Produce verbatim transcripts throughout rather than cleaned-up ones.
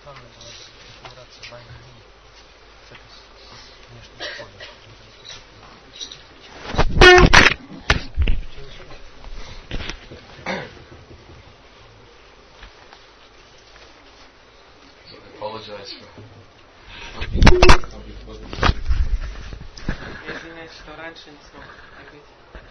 странно говорить, убираться войны с этой внешней школы. Apologize for. Я извиняюсь, что раньше не смог прибыть.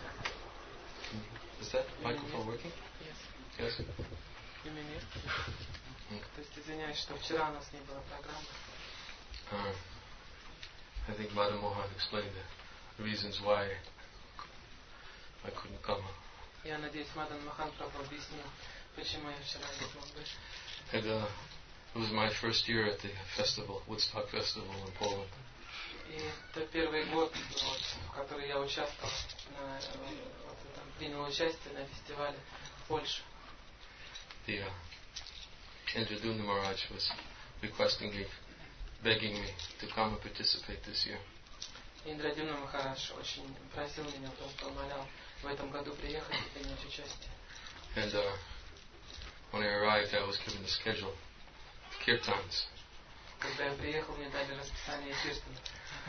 Is that microphone working? Yes. Yes. Имя То есть извиняюсь, что вчера у нас не было программы. Uh, I think Madam Mohan explained the reasons why I couldn't come. Я надеюсь, Мадан Махан Прабху объяснил, почему я вчера не смог быть. And uh, it was my first year at the festival, Woodstock Festival in Poland. И это первый год, вот, в который я участвовал, на, вот, там, принял участие на фестивале в Польше. The uh, Indraduna Maharaj was requesting me, begging me to come and participate this year. Индрадюна Махарадж очень просил меня, просто умолял в этом году приехать и принять участие. And uh, when I arrived, I was given the schedule of kirtans. Когда я приехал, мне дали расписание киртанов.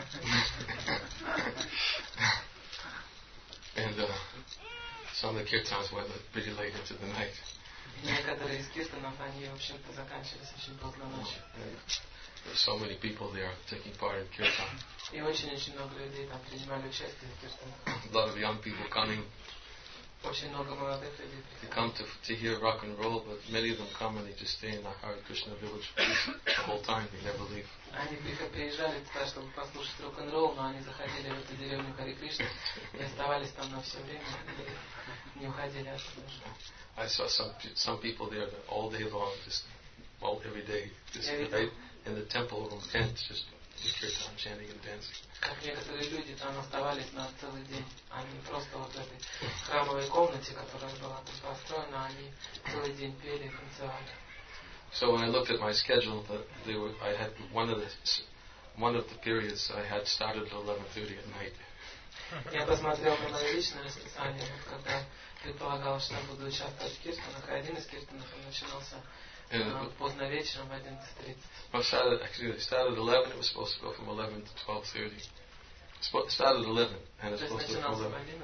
And uh, some of the kirtans went pretty late into the night. Некоторые из киртанов, они, в общем-то, заканчивались очень поздно ночью. There's so many people there taking part in kirtan. И очень-очень много людей там принимали участие в киртанах. A lot of young people coming. Очень много молодых людей They come to to hear rock and roll, but many of them come and they just stay in the Hare Krishna village the whole time. They never leave. Они приезжали туда, чтобы послушать рок-н-ролл, но они заходили в эту деревню Харе Кришна и оставались там на все время и не уходили оттуда. I saw some some people there all day long, just all every day, just right in the temple room tent, just kirtan, chanting and dancing. Как некоторые люди там оставались на целый день. Они просто вот в этой храмовой комнате, которая была тут построена, они целый день пели и танцевали. So when I looked at my schedule, the, they were, I had one of the one of the periods I had started at eleven thirty at night. Я посмотрел на мое личное расписание, вот когда предполагалось, что я буду участвовать в киртанах, и один из киртанов начинался uh, поздно вечером в одиннадцать тридцать. Well, started actually it started at eleven. It was supposed to go from eleven to twelve thirty. It started at eleven, and it's supposed to go from eleven.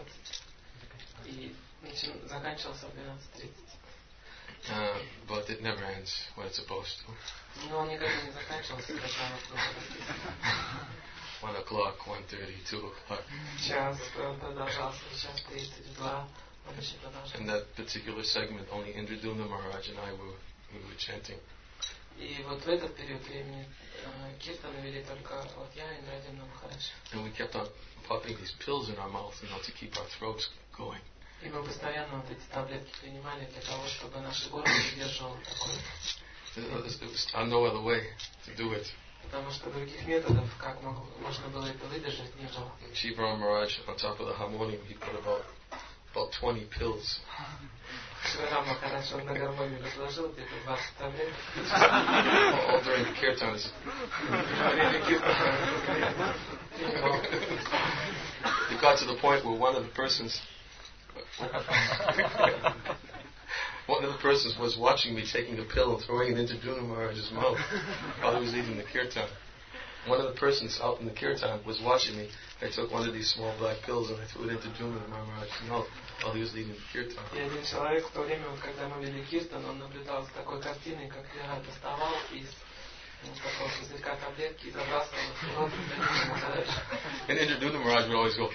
И заканчивался в двенадцать тридцать. Uh, but it never ends when it's supposed to. Но он никогда не заканчивался, когда вот One o'clock, one thirty, two o'clock. Час продолжался, час тридцать два. Он еще продолжался. In that particular segment, only Indraduna Maharaj and I were we were chanting. И вот в этот период времени киртаны вели только вот я и Индрадюмна Махарадж. And we kept on popping these pills in our mouth, you know, to keep our throats going. И мы постоянно вот эти таблетки принимали для того, чтобы наши горло удерживало такое. There was no other way to do it. Потому что других методов, как можно было это выдержать, не было. Shiva Maharaj, on top of the harmonium, he put about about twenty pills. Шрирам Махарадж на гармонию разложил где-то двадцать таблеток. All during the kirtans. It got to the point where one of the persons one of the persons was watching me taking a pill and throwing it into Duna Maharaj's mouth while he was eating the kirtan. One of the persons out in the kirtan was watching me. I took one of these small black pills and I threw it into Duna Maharaj's mouth while he was eating the kirtan. И один человек в то время, когда мы вели киртан, он наблюдал за такой картиной, как я доставал из такого пузырька таблетки и забрасывал в рот Дuna Махараджа. And Indraduna Maharaj would always go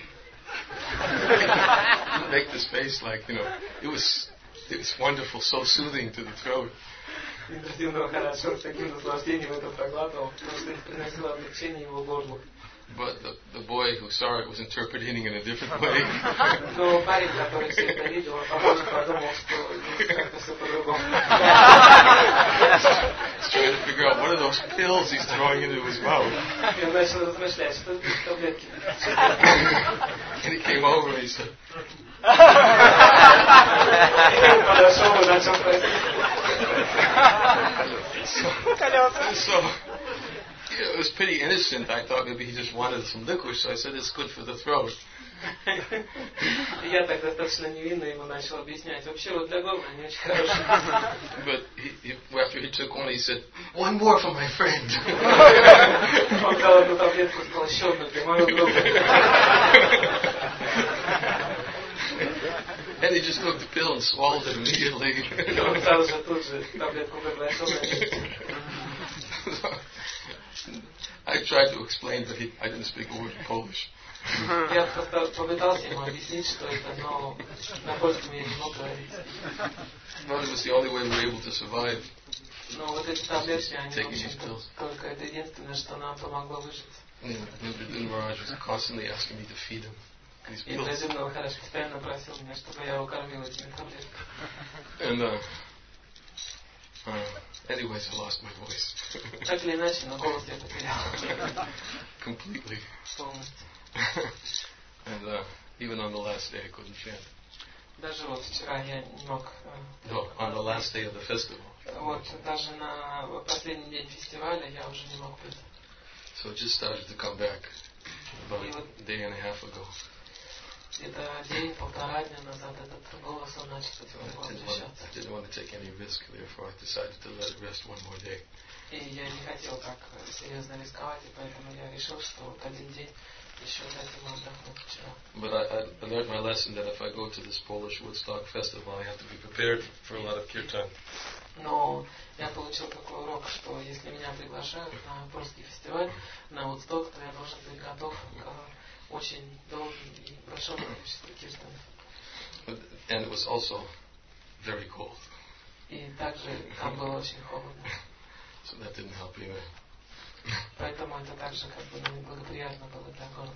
make this face like, you know, it was it was wonderful, so soothing to the throat. Индрадюмна Махарадж с таким наслаждением это проглатывал, потому что это приносило облегчение его горлу. But the, the boy who saw it was interpreting it in a different way. Но парень, который все это видел, он, похоже, подумал, что здесь как-то все по-другому. He's trying to figure out what are those pills he's throwing into his mouth. И он начал размышлять, что это таблетки. And he came over and he said, подошел и начал просить. So, it was pretty innocent. I thought maybe he just wanted some liquor, so I said it's good for the throat. Я так достаточно невинно ему начал объяснять. Вообще вот для горла не очень хороший. But he, he, after he took one, he said, "One more for my friend." Он дал одну таблетку, сказал, еще одну для моего друга. And he just took the pill and swallowed it immediately. Он сразу же тут же таблетку проглотил. I tried to explain, but he, I didn't speak a word of Polish. Я попытался ему объяснить, что это, но на польском я не мог говорить. But it was the only way we were able to survive. Но вот эти таблетки, они общем-то, только это единственное, что нам помогло выжить. And Maharaj was constantly asking me to feed him these И pills. Праджимна Махарадж постоянно просил меня, чтобы я его кормил этими таблетками. And uh, uh, anyways, I lost my voice. Так или иначе, но голос я потерял. Completely. Полностью. And uh, even on the last day, I couldn't chant. Даже вот вчера я не мог... No, on the last day of the festival. Вот, даже на последний день фестиваля я уже не мог петь. So it just started to come back about a day and a half ago. Где-то день, полтора дня назад этот голос он начал потихоньку возвращаться. I didn't want to take any risk, therefore I decided to let it rest one more day. И я не хотел так серьезно рисковать, и поэтому я решил, что вот один день еще дать ему отдохнуть вчера. But I, I learned my lesson that if I go to this Polish Woodstock festival, I have to be prepared for a lot of kirtan. Но я получил такой урок, что если меня приглашают на польский фестиваль, на Woodstock, то я должен быть готов к очень долгим и большому количеству киртанов. And it was also very cold. И также там было очень холодно. So that didn't help either. Поэтому это также как бы неблагоприятно было для горла.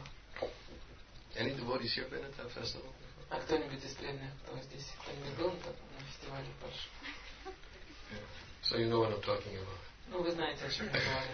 Any devotees here been at that festival? А кто-нибудь из преданных, кто здесь, кто-нибудь был на фестивале в Польше? Yeah. So you know what I'm talking about. Ну, вы знаете, о чем я говорю.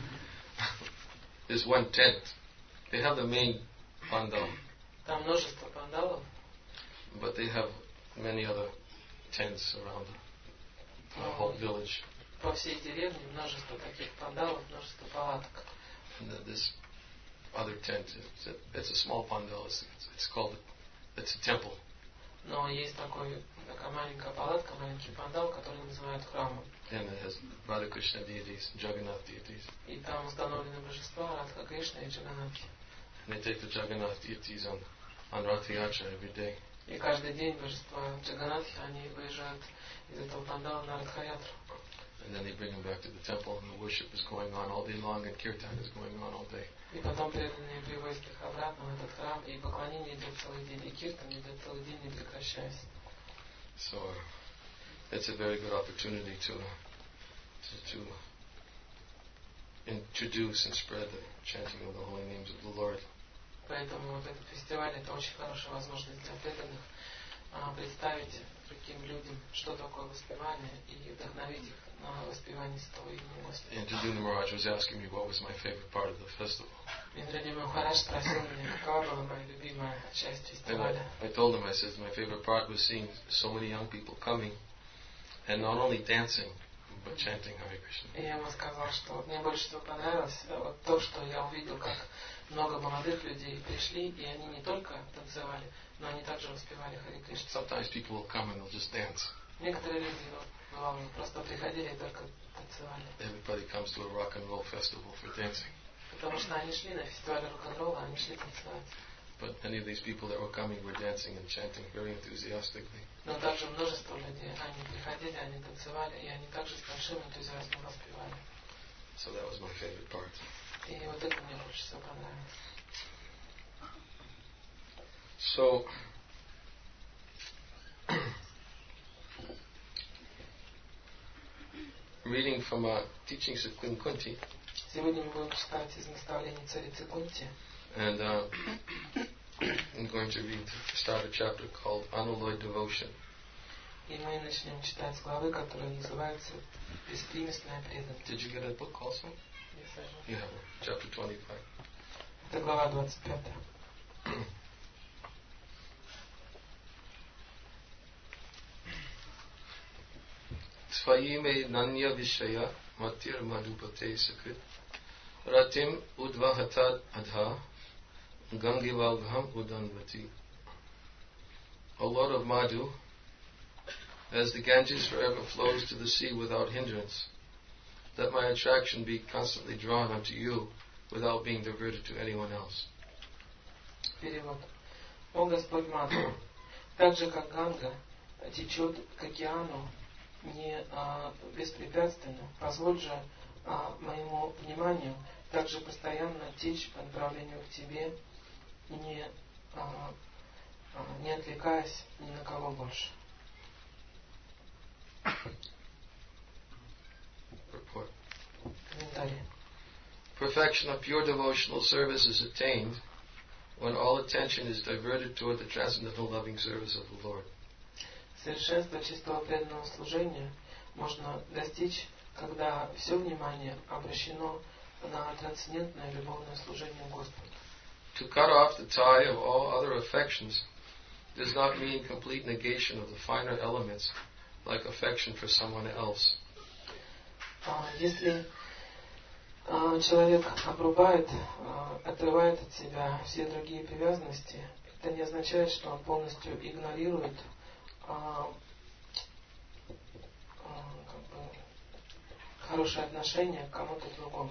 There's one tent. They have the main pandal. Там множество пандалов. But they have many other tents around the uh, whole village. По всей деревне множество таких пандалов, множество палаток. And this other tent, it's a, it's a small pandal. It's, it's called, it's a temple. Но есть такой, такая маленькая палатка, маленький пандал, который называют храмом. And it has Radha Krishna deities, Jagannath deities. И там установлены божества Радха Кришна и Джаганатхи. And they take the Jagannath deities on, on Rath Yatra every day. И каждый день божества Джаганатхи, они выезжают из этого пандала на Радха-ятру. And then they bring them back to the temple, and the worship is going on all day long, and kirtan is going on all day. И потом преданные привозят их обратно в этот храм, и поклонение идет целый день, и киртан идет целый день, не прекращаясь. So uh, it's a very good opportunity to, to to introduce and spread the chanting of the holy names of the Lord. Поэтому вот этот фестиваль это очень хорошая возможность для преданных а, представить другим людям, что такое воспевание, и вдохновить их на воспевание Святого имени Господа. And Jaduna Maharaj was asking me what was my favorite part of the festival. Индрадима Махарадж спросил меня, какова была моя любимая часть фестиваля. I, I told him, I said, my favorite part was seeing so many young people coming, and not only dancing, but chanting Hare Krishna. И я ему сказал, что мне больше всего понравилось вот то, что я увидел, как много молодых людей пришли, и они не только танцевали, но они также воспевали Харе Кришна. Sometimes people will come and they'll just dance. Некоторые люди вот, бывало, просто приходили и только танцевали. Everybody comes to a rock and roll festival for dancing. Потому что они шли на фестиваль рок-н-ролла, они шли танцевать. But many of these people that were coming were dancing and chanting very enthusiastically. Но также множество людей, они приходили, они танцевали, и они также с большим энтузиазмом воспевали. So that was my favorite part. И вот это мне больше всего понравилось. So, reading from uh, Teachings of Queen Kunti. Сегодня мы будем читать из наставлений царицы Кунти. And uh, I'm going to read, start a chapter called Unalloyed Devotion. И мы начнем читать главы, которые называются «Беспримесная преданность». Did you get a book also? Yes, I have. You have it. Chapter twenty-five. Это глава двадцать пятая. Svayime nanya vishaya matir madhupate sakrit ratim udvahatad adha Gangivalgham Udanvati. O Lord of Madhu, as the Ganges forever flows to the sea without hindrance, let my attraction be constantly drawn unto you without being diverted to anyone else. Перевод. О Господь Мадху, так же как Ганга течет к океану не а, беспрепятственно, позволь же а, моему вниманию также постоянно течь по направлению к Тебе, не, а, а, не отвлекаясь ни на кого больше. Report. Комментарий. Perfection of pure devotional service is attained when all attention is diverted toward the transcendental loving service of the Lord. Совершенство чистого преданного служения можно достичь, когда все внимание обращено на трансцендентное любовное служение Господу. To cut off the tie of all other affections does not mean complete negation of the finer elements, like affection for someone else. Если человек обрубает, отрывает от себя все другие привязанности, это не означает, что он полностью игнорирует как бы, хорошее отношение к кому-то другому.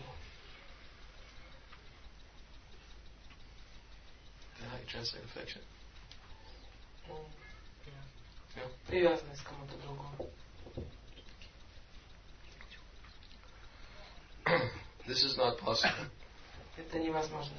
How you translate affection? Yeah. Привязанность к кому-то другому. This is not possible. Это невозможно.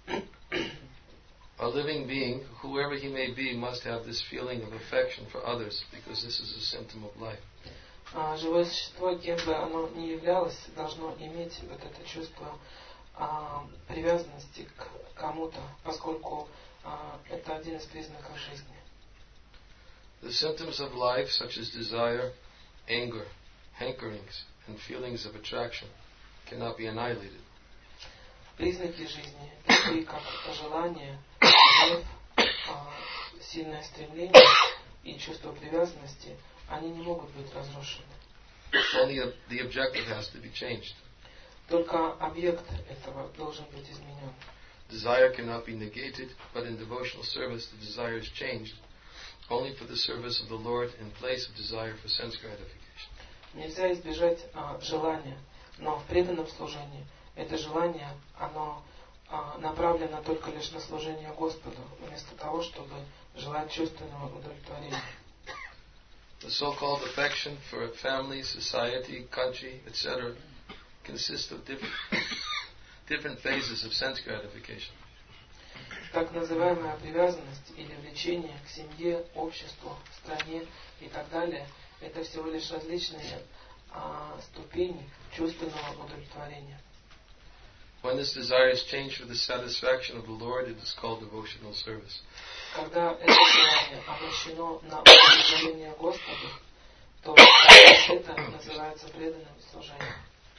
A living being, whoever he may be, must have this feeling of affection for others, because this is a symptom of life. Живое существо, кем бы оно ни являлось, должно иметь вот это чувство а, привязанности к кому-то, поскольку а, это один из признаков жизни. The symptoms of life, such as desire, anger, hankerings, and feelings of attraction, cannot be annihilated. Признаки жизни, такие как желание, гнев, сильное стремление и чувство привязанности, они не могут быть разрушены. Only the objective has to be changed. Только объект этого должен быть изменен. Desire cannot be negated, but in devotional service the desire is changed only for the service of the Lord in place of desire for sense gratification. Нельзя избежать а, желания, но в преданном служении это желание, оно а, направлено только лишь на служение Господу, вместо того, чтобы желать чувственного удовлетворения. The so-called affection for family, society, country, et cetera consists of different, different phases of sense gratification. Так называемая привязанность или влечение к семье, обществу, стране и так далее, это всего лишь различные а, ступени чувственного удовлетворения. When this desire is changed for the satisfaction of the Lord, it is called devotional service. Когда это желание обращено на удовлетворение Господу, то это называется преданным служением.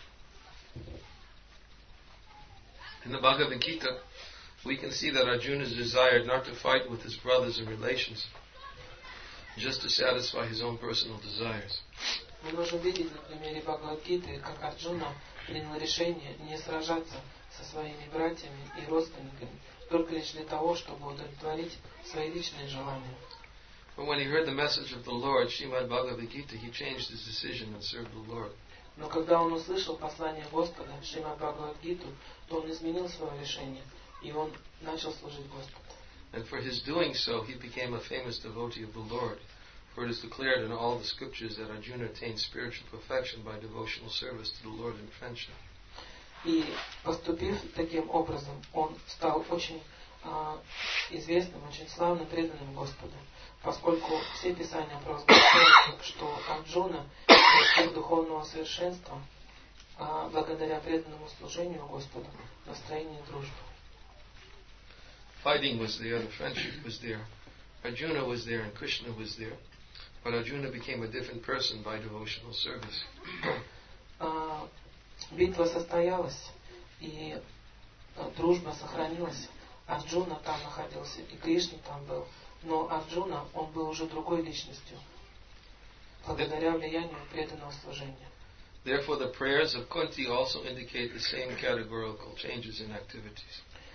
In the Bhagavad Gita, we can see that Arjuna desired not to fight with his brothers and relations, just to satisfy his own personal desires. Мы можем видеть на примере Бхагавад-гиты, как Арджуна принял решение не сражаться со своими братьями и родственниками, только лишь для того, чтобы удовлетворить свои личные желания. But when he heard the message of the Lord, Srimad Bhagavad Gita, he changed his decision and served the Lord. Но когда он услышал послание Господа, Шримад Бхагавад-гиту, то он изменил свое решение, и он начал служить Господу. And for his doing so, he became a famous devotee of the Lord. For it is declared in all the scriptures that Arjuna attained spiritual perfection by devotional service to the Lord in friendship. И поступив таким образом, он стал очень э, известным, очень славным, преданным Господу, поскольку все Писания провозглашают, что Арджуна достиг духовного совершенства э, благодаря преданному служению Господу, настроению дружбы. Fighting was there, the friendship was there. Arjuna was there and Krishna was there. But Arjuna became a different person by devotional service. Uh, битва состоялась, и uh, дружба сохранилась. Арджуна там находился, и Кришна там был. Но Арджуна, он был уже другой личностью, благодаря влиянию преданного служения. Therefore, the prayers of Kunti also indicate the same categorical changes in activities.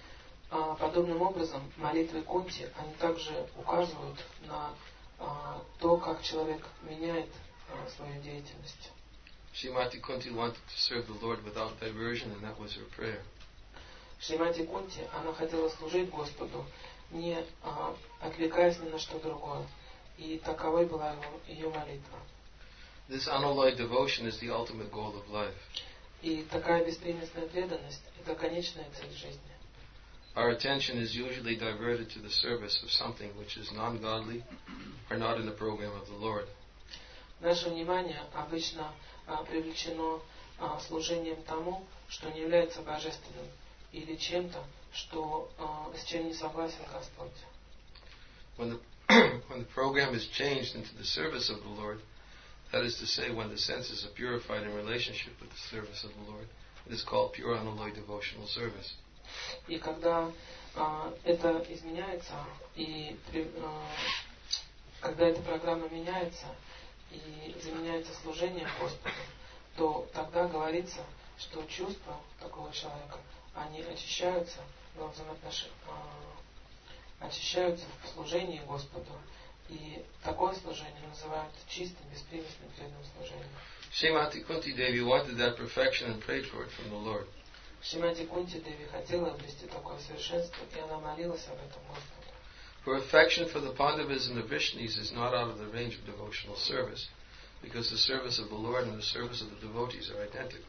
А, подобным образом, молитвы Кунти, они также указывают на а, то, как человек меняет а, свою деятельность. Srimati Kunti wanted to serve the Lord without diversion, and that was her prayer. Шримати Кунти, она хотела служить Господу, не а, отвлекаясь ни на что другое. И таковой была его, ее молитва. This unalloyed devotion is the ultimate goal of life. И такая беспримесная преданность – это конечная цель жизни. Our attention is usually diverted to the service of something which is non-godly or not in the program of the Lord. Наше внимание обычно а, привлечено а, служением тому, что не является божественным, или чем-то, что, а, с чем не согласен Господь. When the, when the program is changed into the service of the Lord, that is to say, when the senses are purified in relationship with the service of the Lord, it is called pure unalloyed devotional service. И когда а, это изменяется, и при, а, когда эта программа меняется и заменяется служением Господу, то тогда говорится, что чувства такого человека, они очищаются в взаимоотнош... а, очищаются в служении Господу. И такое служение называют чистым, беспримесным, преданным служением. Srimati Kunti Devi wanted that perfection and prayed for it from the Lord. Шримати Кунти Деви хотела обрести такое совершенство, и она молилась об этом Господу. Her affection for the Pandavas and the Vishnus is not out of the range of devotional service, because the service of the Lord and the service of the devotees are identical.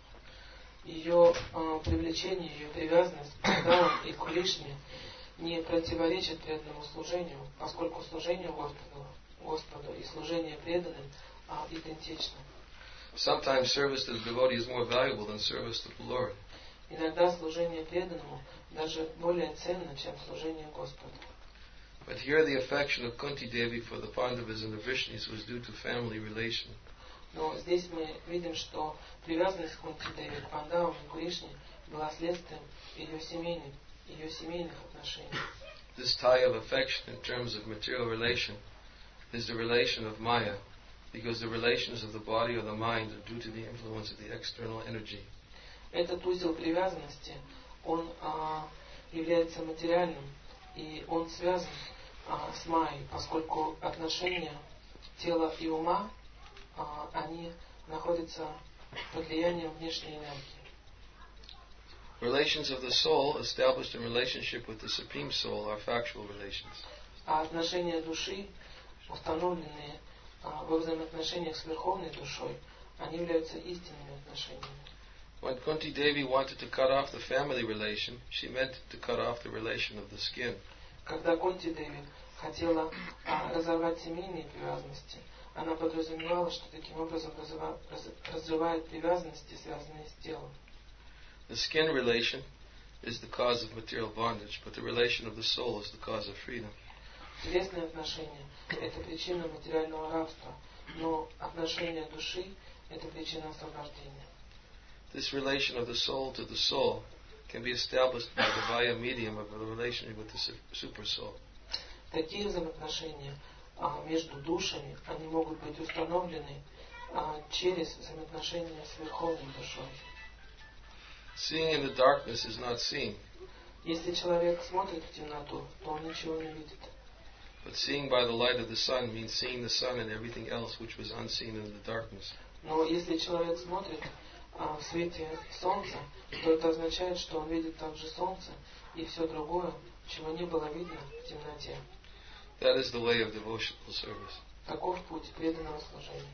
Ее э, привлечение, ее привязанность к Вриндавану и к Кришне не противоречит преданному служению, поскольку служение Господу, Господу и служение преданным а, идентично. Sometimes service to the devotee is more valuable than service to the Lord. Иногда служение преданному даже более ценно, чем служение Господу. But here the affection of Kunti Devi for the Pandavas and the Vishnus was due to family relation. Но здесь мы видим, что привязанность Кунти Деви к Пандавам и Кришне была следствием ее семейных, ее семейных отношений. This tie of affection in terms of material relation is the relation of Maya, because the relations of the body or the mind are due to the influence of the external energy. Этот узел привязанности, он а, является материальным, и он связан а, с Майей, поскольку отношения тела и ума, а, они находятся под влиянием внешней энергии. Relations of the soul established in relationship with the Supreme Soul are factual relations. А отношения души, установленные а, во взаимоотношениях с Верховной Душой, они являются истинными отношениями. When Kunti Devi wanted to cut off the family relation, she meant to cut off the relation of the skin. Когда Кунти Деви хотела а, разорвать семейные привязанности, она подразумевала, что таким образом разрыва, раз, разрывает привязанности, связанные с телом. The skin relation is the cause of material bondage, but the relation of the soul is the cause of freedom. Телесные отношения – это причина материального рабства, но отношения души – это причина освобождения. This relation of the soul to the soul can be established by the via medium of a relation with the super soul. Такие взаимоотношения а, между душами, они могут быть установлены а, через взаимоотношения с Верховной Душой. Seeing in the darkness is not seeing. Если человек смотрит в темноту, то он ничего не видит. But seeing by the light of the sun means seeing the sun and everything else which was unseen in the darkness. Но если человек смотрит а, в свете солнца, то это означает, что он видит также солнце и все другое, чего не было видно в темноте. That is the way of devotional service. Таков путь преданного служения.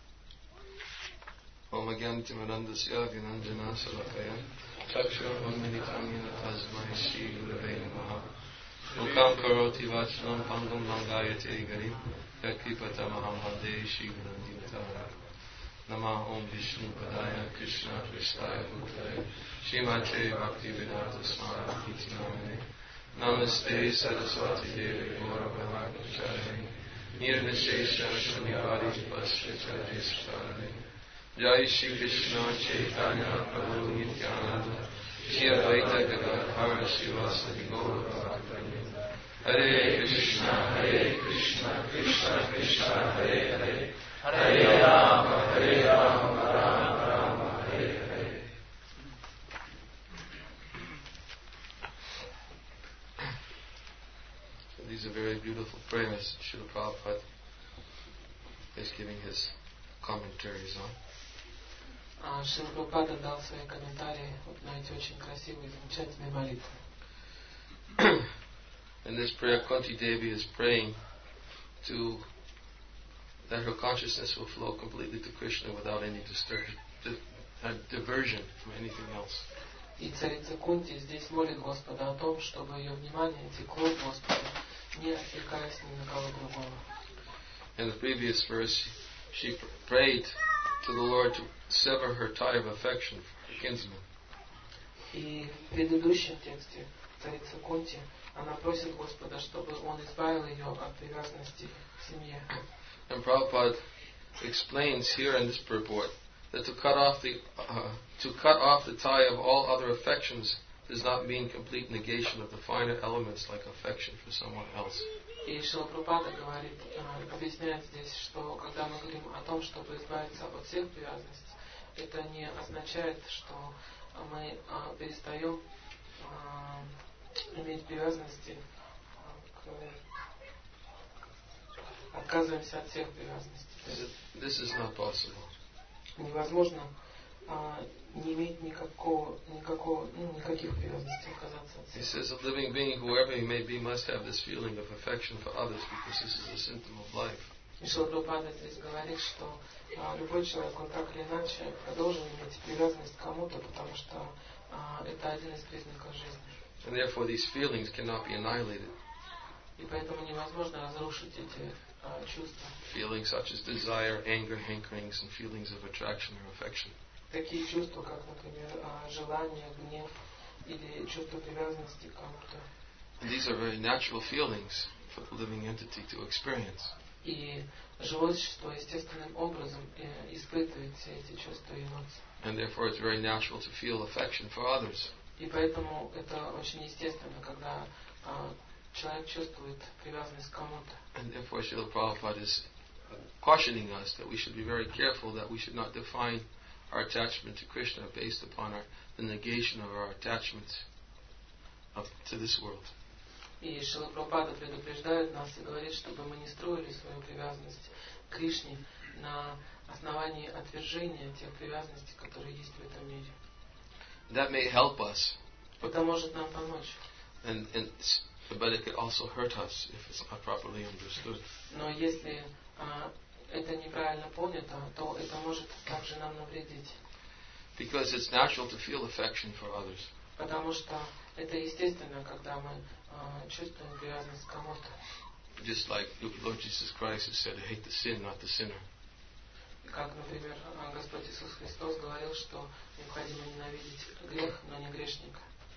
Om Agyantimarandasya Vinanjana Salakaya Chakshurvanmilitamina Tasmai Shri Gurave Namaha Mukam Karoti Vachanam Pangam Langayate Gari Yakripatamaham Hade Shri Gunandivitara Nama Om Vishnu Padaya Krishna Kristaya Bhutale Shrimate Bhakti Vedanta Swami Iti Namane Namaste Saraswati Devi Gaura Bhavakacharya Nirvishesha Shunyavadi Pascha Jai Jai Shri Krishna Chaitanya Prabhu Nityananda Shri Advaita Gadadhara Srivasadi Gaura Bhakta Hare Krishna Hare Krishna Krishna Krishna Hare Hare Hare Rama Hare Rama Rama Rama Hare Hare. beautiful prayers Srila Prabhupada is giving his commentaries on. А Шрила Прабхупада дал свои комментарии вот на эти очень красивые, замечательные молитвы. In this prayer, Kunti Devi is praying to that her consciousness will flow completely to Krishna without any distur- di- uh, diversion from anything else. И царица Кунти здесь молит Господа о том, чтобы ее внимание текло к Господу, не отвлекаясь ни на кого другого. In the previous verse, she pr- prayed to the Lord to sever her tie of affection for her kinsman. И в предыдущем тексте царица Кунти, она просит Господа, чтобы Он избавил ее от привязанности к семье. And Prabhupada explains here in this purport that to cut off the uh, to cut off the tie of all other affections does not mean complete negation of the finer elements like affection for someone else. И Шрила Прабхупада говорит, объясняет здесь, что когда мы говорим о том, чтобы избавиться от всех привязанностей, это не означает, что мы перестаем иметь привязанности, к, отказываемся от всех привязанностей. This is not possible. Невозможно а, не иметь никакого, никакого, ну, никаких привязанностей, отказаться от He всех. says a living being, whoever he may be, must have this feeling of affection for others because this is a symptom of life. И Шрила Прабхупада здесь говорит, что а, любой человек, он так или иначе должен иметь привязанность к кому-то, потому что а, это один из признаков жизни. And therefore these feelings cannot be annihilated. И поэтому невозможно разрушить эти а, чувства. Feelings such as desire, anger, hankerings, and feelings of attraction or affection. Такие чувства, как, например, а, желание, гнев или чувство привязанности к кому-то. And these are very natural feelings for the living entity to experience. И живое существо естественным образом э, испытывает все эти чувства и эмоции. And therefore it's very natural to feel affection for others. И поэтому это очень естественно, когда а, человек чувствует привязанность к кому-то. And therefore Srila Prabhupada is cautioning us that we should be very careful that we should not define our attachment to Krishna based upon our, the negation of our attachment of, to this world. И Шрила Прабхупада предупреждает нас и говорит, чтобы мы не строили свою привязанность к Кришне на основании отвержения тех привязанностей, которые есть в этом мире. That may help us, but, Это может нам помочь. and, and, but it could also hurt us if it's not properly understood. Но если а, это неправильно понято, то это может также нам навредить. Because it's natural to feel affection for others. Потому что это естественно, когда мы а, чувствуем привязанность к кому-то. Just like Lord Jesus Christ has said, hate the sin, not the sinner. Как, например, Господь Иисус Христос говорил, что необходимо ненавидеть грех, но не грешника.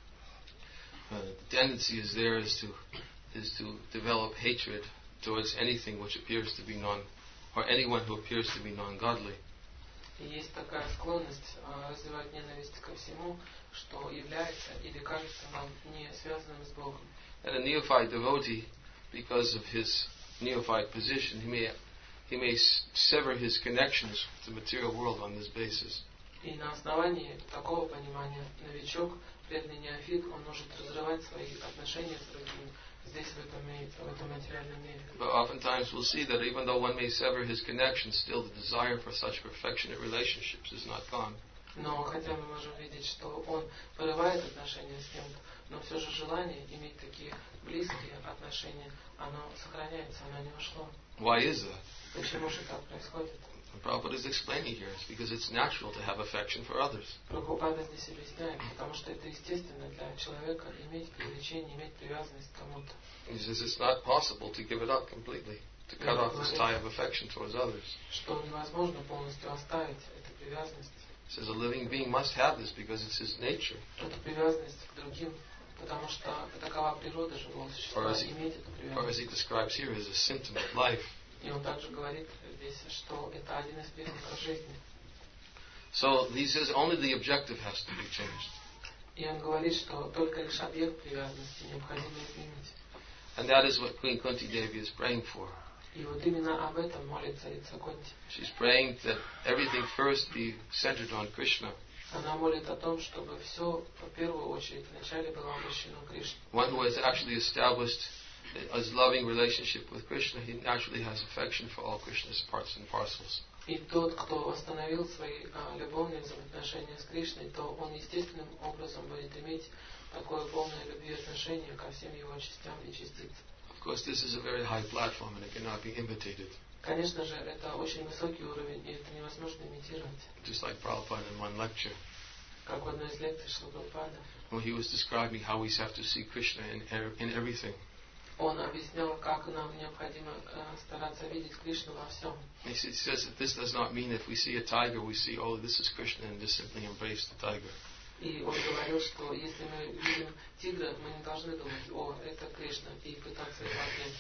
Uh, the tendency is there is to is to develop hatred towards anything which appears to be non, or anyone who appears to be non-godly. И есть такая склонность а, развивать ненависть ко всему, что является или кажется нам не связанным с Богом. And a neophyte devotee, because of his neophyte position, he may he may sever his connections with the material world on this basis. И на основании такого понимания новичок, преданный неофит, он может разрывать свои отношения с другими здесь, в этом, мире, в этом материальном мире. But oftentimes we'll see that even though one may sever his connections, still the desire for such perfectionate relationships is not gone. Но хотя мы можем видеть, что он порывает отношения с кем-то, но все же желание иметь такие близкие отношения, оно сохраняется, оно не ушло. Why is that? Почему же так происходит? And Prabhupada is explaining here. It's because it's natural to have affection for others. Прабхупада здесь объясняет, потому что это естественно для человека иметь привлечение, иметь привязанность к кому-то. He says it's not possible to give it up completely, to cut off this tie of affection towards others. Что невозможно полностью оставить эту привязанность. He says a living being must have this because it's his nature. Эту привязанность к другим, потому что такова природа живого существа, иметь эту Or as he привязанность. describes here, is a symptom of life. И он также говорит здесь, что это один из признаков жизни. So he says only the objective has to be changed. И он говорит, что только лишь объект привязанности необходимо изменить. And that is what Queen Kunti Devi is praying for. И вот именно об этом молит царица Кунти. She's praying that everything first be centered on Krishna. Она молит о том, чтобы все, в первую очередь, вначале было обращено к Кришне. One who has actually established his loving relationship with Krishna, he naturally has affection for all Krishna's parts and parcels. И тот, кто восстановил свои а, любовные взаимоотношения с Кришной, то он естественным образом будет иметь такое полное любви и отношение ко всем его частям и частицам. Of course, this is a very high platform and it cannot be imitated. Конечно же, это очень высокий уровень, и это невозможно имитировать. Just like Prabhupada in one lecture, Как в одной из лекций Шрила Прабхупады, when he was describing how we have to see Krishna in, er- in everything. он объяснял, как нам необходимо э, стараться видеть Кришну во всем. He says that this does not mean if we see a tiger, we see, oh, this is Krishna, and just simply embrace the tiger. И он говорил, что если мы видим тигра, мы не должны думать, о, это Кришна, и пытаться его обнять.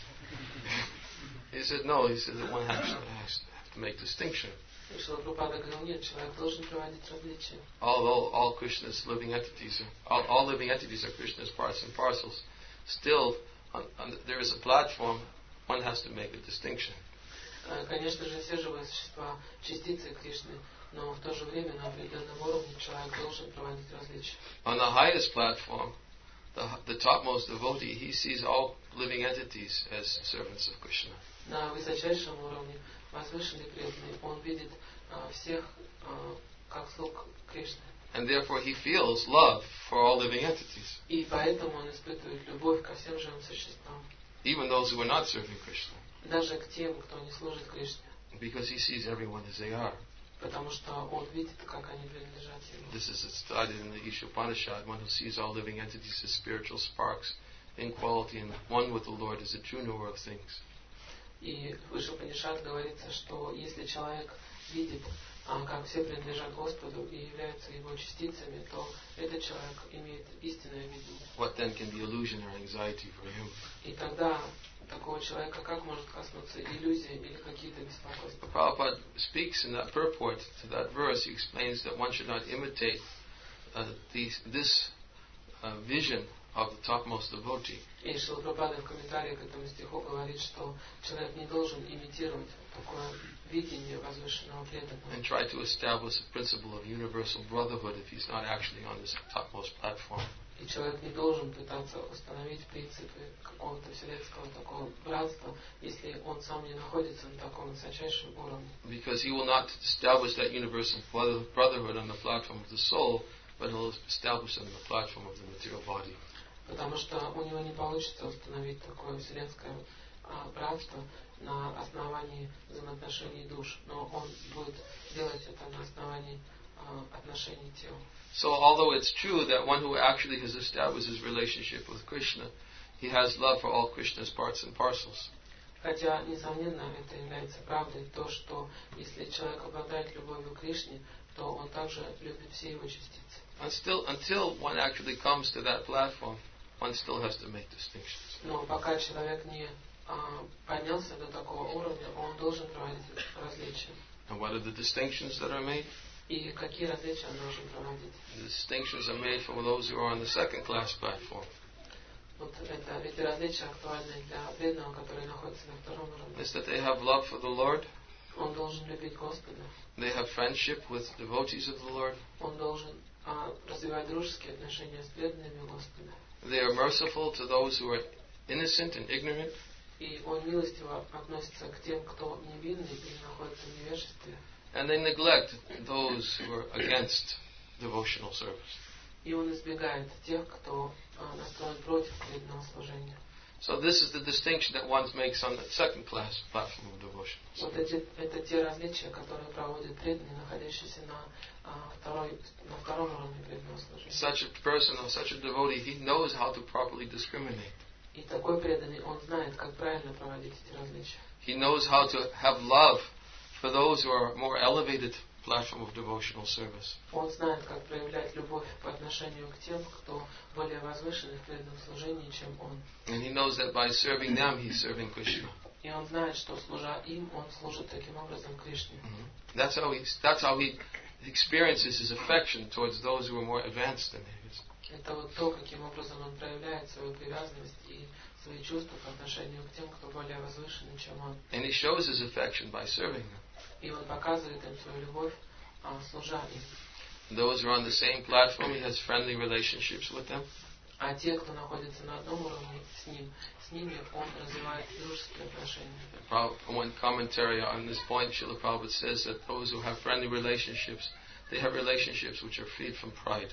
He said, no, he said that one actually has to make distinction. И Шрила Прабхупада говорил, нет, человек должен проводить различия. Although all Krishna's living entities, are, all, all living entities are Krishna's parts and parcels, still on, on, there is a platform, one has to make a distinction. Конечно же, все живые существа частицы Кришны, но в то же время на определенном уровне человек должен проводить различия. On the highest platform, the, the topmost devotee, he sees all living entities as servants of Krishna. На высочайшем уровне возвышенный преданный, он видит а, всех а, как слуг Кришны. And therefore he feels love for all living entities, И поэтому он испытывает любовь ко всем живым существам, even those who are not serving Krishna, даже к тем, кто не служит Кришне, because he sees everyone as they are. потому что он видит, как они принадлежат ему. This is stated in the Isha Upanishad, one who sees all living entities as spiritual sparks in quality and one with the Lord is a true knower of things. И в Ишупанишад говорится, что если человек видит, а, как все принадлежат Господу и являются его частицами, то этот человек имеет истинное видение. What then can be illusion or anxiety for him? И тогда такого человека как может коснуться иллюзия или какие-то беспокойства? Prabhupada speaks in that purport to that verse. He explains that one should not imitate uh, these, this uh, vision of the topmost devotee. И Шрила Прабхупада в комментарии к этому стиху говорит, что человек не должен имитировать такое видение возвышенного преданного. And try to establish a principle of universal brotherhood if he's not actually on this topmost platform. И человек не должен пытаться установить принципы какого-то вселенского такого братства, если он сам не находится на таком высочайшем уровне. Because he will not establish that universal brotherhood on the platform of the soul, but he'll establish it on the platform of the material body. Потому что у него не получится установить такое вселенское а, братство на основании взаимоотношений душ, но он будет делать это на основании а, отношений тел. So although it's true that one who actually has established his relationship with Krishna, he has love for all Krishna's parts and parcels. Хотя, несомненно, это является правдой, то, что если человек обладает любовью к Кришне, то он также любит все его частицы. And still, until one actually comes to that platform, one still has to make distinctions. Но пока человек не а, поднялся до такого уровня, он должен проводить различия. And what are the distinctions that are made? И какие различия он должен проводить? The distinctions are made for those who are on the second class platform. Вот это, эти различия актуальны для преданного, который находится на втором уровне. Is that they have love for the Lord, Он должен любить Господа. they have friendship with devotees of the Lord, Он должен а, развивать дружеские отношения с преданными Господа. they are merciful to those who are innocent and ignorant, И он милостиво относится к тем, кто невинный или находится в невежестве. and they neglect those who are against devotional service. И он избегает тех, кто а, настроен против преданного служения. So this is the distinction that one makes on the second class platform of devotion. Вот эти, это те различия, которые проводят преданные, находящиеся на, а, второй, на втором уровне преданного служения. Such a person or such a devotee, he knows how to properly discriminate. И такой преданный, он знает, как правильно проводить эти различия. He knows how to have love for those who are more elevated platform of devotional service. Он знает, как проявлять любовь по отношению к тем, кто более возвышенный в преданном служении, чем он. And he knows that by serving them, he's serving Krishna. И он знает, что служа им, он служит таким образом Кришне. Mm-hmm. That's how he. That's how he experiences his affection towards those who are more advanced than he is. Это вот то, каким образом он проявляет свою привязанность и свои чувства по отношению к тем, кто более возвышенный, чем он. And he shows his affection by serving them. И он показывает им свою любовь, а, служа им. Those who are on the same platform, he has friendly relationships with them. А те, кто находится на одном уровне с ним, с ними он развивает дружеские отношения. One commentary on this point, Srila Prabhupada says that those who have friendly relationships, they have relationships which are freed from pride.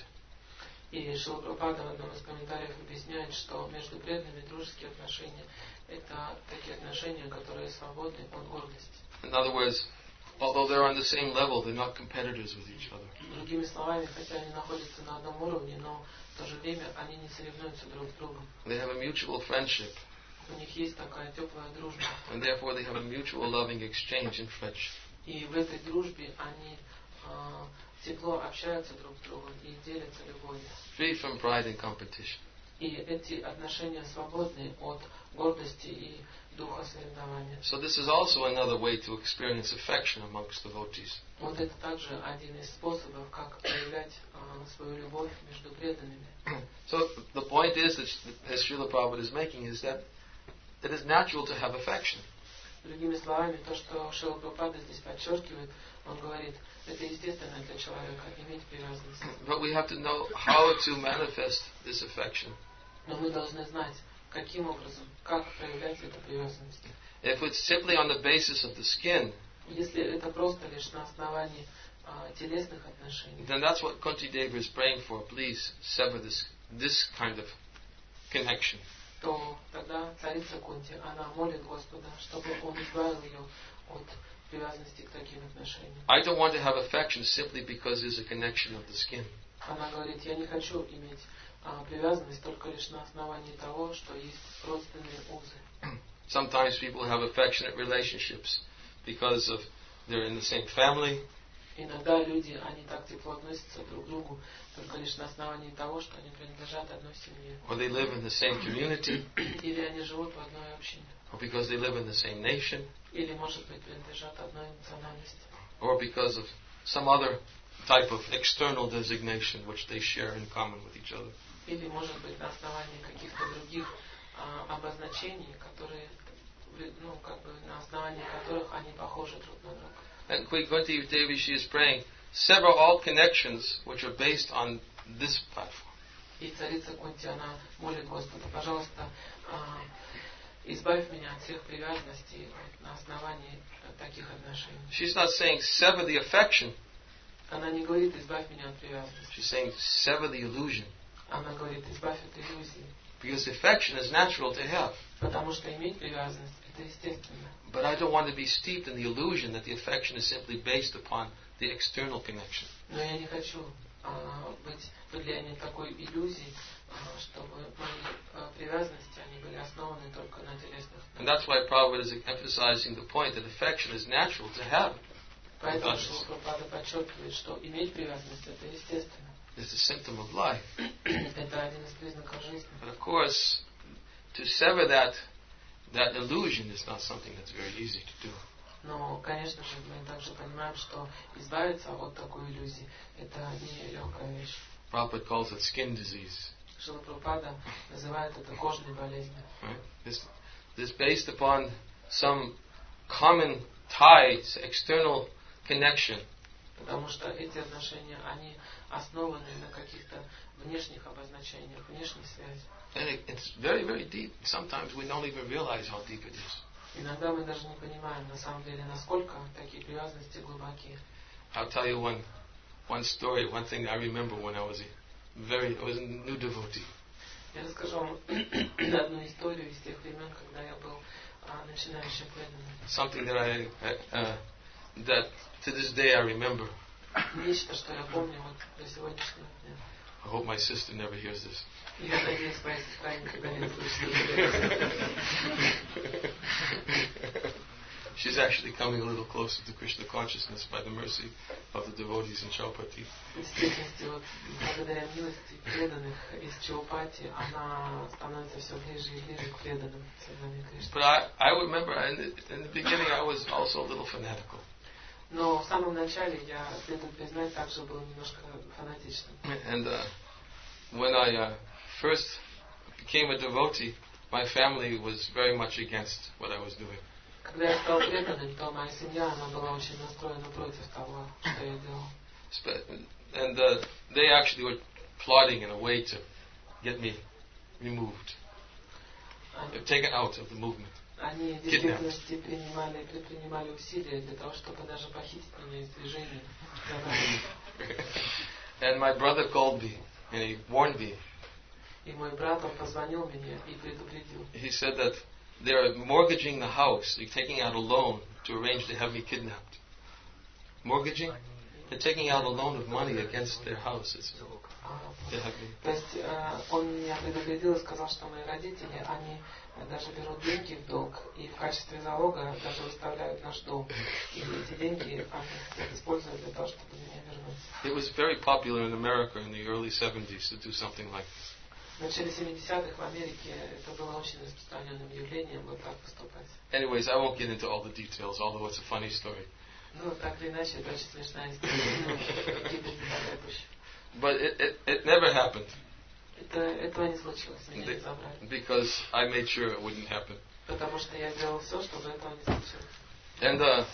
И Шрила Прабхупада в одном из комментариев объясняет, что между преданными дружеские отношения – это такие отношения, которые свободны от гордости. In other words, although they're on the same level, they're not competitors with each other. Другими словами, хотя они находятся на одном уровне, но в то же время они не соревнуются друг с другом. They have a mutual friendship. У них есть такая теплая дружба. And therefore they have a mutual loving exchange in friendship. И в этой дружбе они э, тепло общаются друг с другом и делятся любовью. Free from pride and competition. И эти отношения свободны от гордости и духа соревнования. So this is also another way to experience affection amongst devotees. Вот это также один из способов, как проявлять э, свою любовь между преданными. So the point is that, as Srila Prabhupada is making, is that it is natural to have affection. Другими словами, то, что Шрила Прабхупада здесь подчеркивает, он говорит, это естественно для человека иметь привязанность. But we have to know how to manifest this affection. Но мы должны знать, каким образом, как проявлять эту привязанность. If it's simply on the basis of the skin, если это просто лишь на основании а, телесных отношений, then that's what Kunti Devi is praying for. Please sever this this kind of connection. то тогда царица Кунти, она молит Господа, чтобы он избавил ее от привязанности к таким отношениям. I don't want to have affection simply because there's a connection of the skin. Она говорит, я не хочу иметь а, привязанность только лишь на основании того, что есть родственные узы. Sometimes people have affectionate relationships because of they're in the same family. Иногда люди, они так тепло относятся друг к другу только лишь на основании того, что они принадлежат одной семье. Or they live in the same community. Или они живут в одной общине. Or because they live in the same nation. Или, может быть, принадлежат одной национальности. Or because of some other type of external designation which they share in common with each other. Или, может быть, на основании каких-то других а, обозначений, которые, ну, как бы, на основании которых они похожи друг на друга. And Queen Kunti Devi, she is praying, sever all connections which are based on this platform. И царица Кунти, она молит Господа, пожалуйста, а, избавь меня от всех привязанностей на основании таких отношений. She's not saying sever the affection. Она не говорит, избавь меня от привязанности. She's saying sever the illusion. Она говорит, избавь от иллюзии. Because affection is natural to have. Потому что иметь привязанность, это естественно. But I don't want to be steeped in the illusion that the affection is simply based upon the external connection. Но я не хочу а, быть под влиянием такой иллюзии, а, чтобы мои а, привязанности, они были основаны только на телесных. And that's why Prabhupada is emphasizing the point that affection is natural to have. Поэтому Шрила Прабхупада подчеркивает, что иметь привязанность, это естественно. It's a symptom of life. Это один из признаков жизни. But of course, to sever that that illusion is not something that's very easy to do. Но, конечно же, мы также понимаем, что избавиться от такой иллюзии – это не легкая вещь. Prabhupada calls it skin disease. Шрила Прабхупада называет это кожной болезнью. Right? This, this based upon some common ties, external connection. Потому что эти отношения, они основаны на каких-то внешних обозначениях, внешней связи. And it, it's very, very deep. Sometimes we don't even realize how deep it is. Иногда мы даже не понимаем, на самом деле, насколько такие привязанности глубокие. I'll tell you one, one story, one thing I remember when I was a very, I was a new devotee. Я расскажу вам одну историю из тех времен, когда я был а, начинающим преданным. Something that I, uh, that to this day I remember. Нечто, что я помню вот до сегодняшнего дня. I hope my sister never hears this. Я надеюсь, моя сестра никогда не слышит. She's actually coming a little closer to Krishna consciousness by the mercy of the devotees in Chaupati. В действительности, вот, благодаря милости преданных из Чаупати, она становится все ближе и ближе к преданным сознанию Кришны. But I, I remember in the, in the beginning I was also a little fanatical. Но в самом начале я, следует признать, также был немножко фанатичным. And uh, when I uh, first became a devotee, my family was very much against what I was doing. Когда я стал преданным, то моя семья, она была очень настроена против того, что я делал. And uh, they actually were plotting in a way to get me removed. Они, They're taken out of the movement. они в действительности принимали, предпринимали усилия для того, чтобы даже похитить меня из движения. And my brother called me and he warned me. И мой брат, он позвонил мне и предупредил. He said that they're mortgaging the house. They're taking out a loan to arrange to have me kidnapped. Mortgaging? They're taking out a loan of money against their house. It's, they have me. То есть э, он меня предупредил и сказал, что мои родители, они даже берут деньги в долг и в качестве залога даже выставляют наш дом. И эти деньги они хотят использовать для того, чтобы меня вернуть. It was very popular in America in the early seventies to do something like this. В начале семидесятых в Америке это было очень распространенным явлением вот так поступать. Anyways, I won't get into all the details, although it's a funny story. Ну, так или иначе, это очень смешная история. But it, it, it never happened. Это, этого не случилось, меня не забрали. Because I made sure it wouldn't happen. Потому что я сделал все, чтобы этого не случилось. And uh,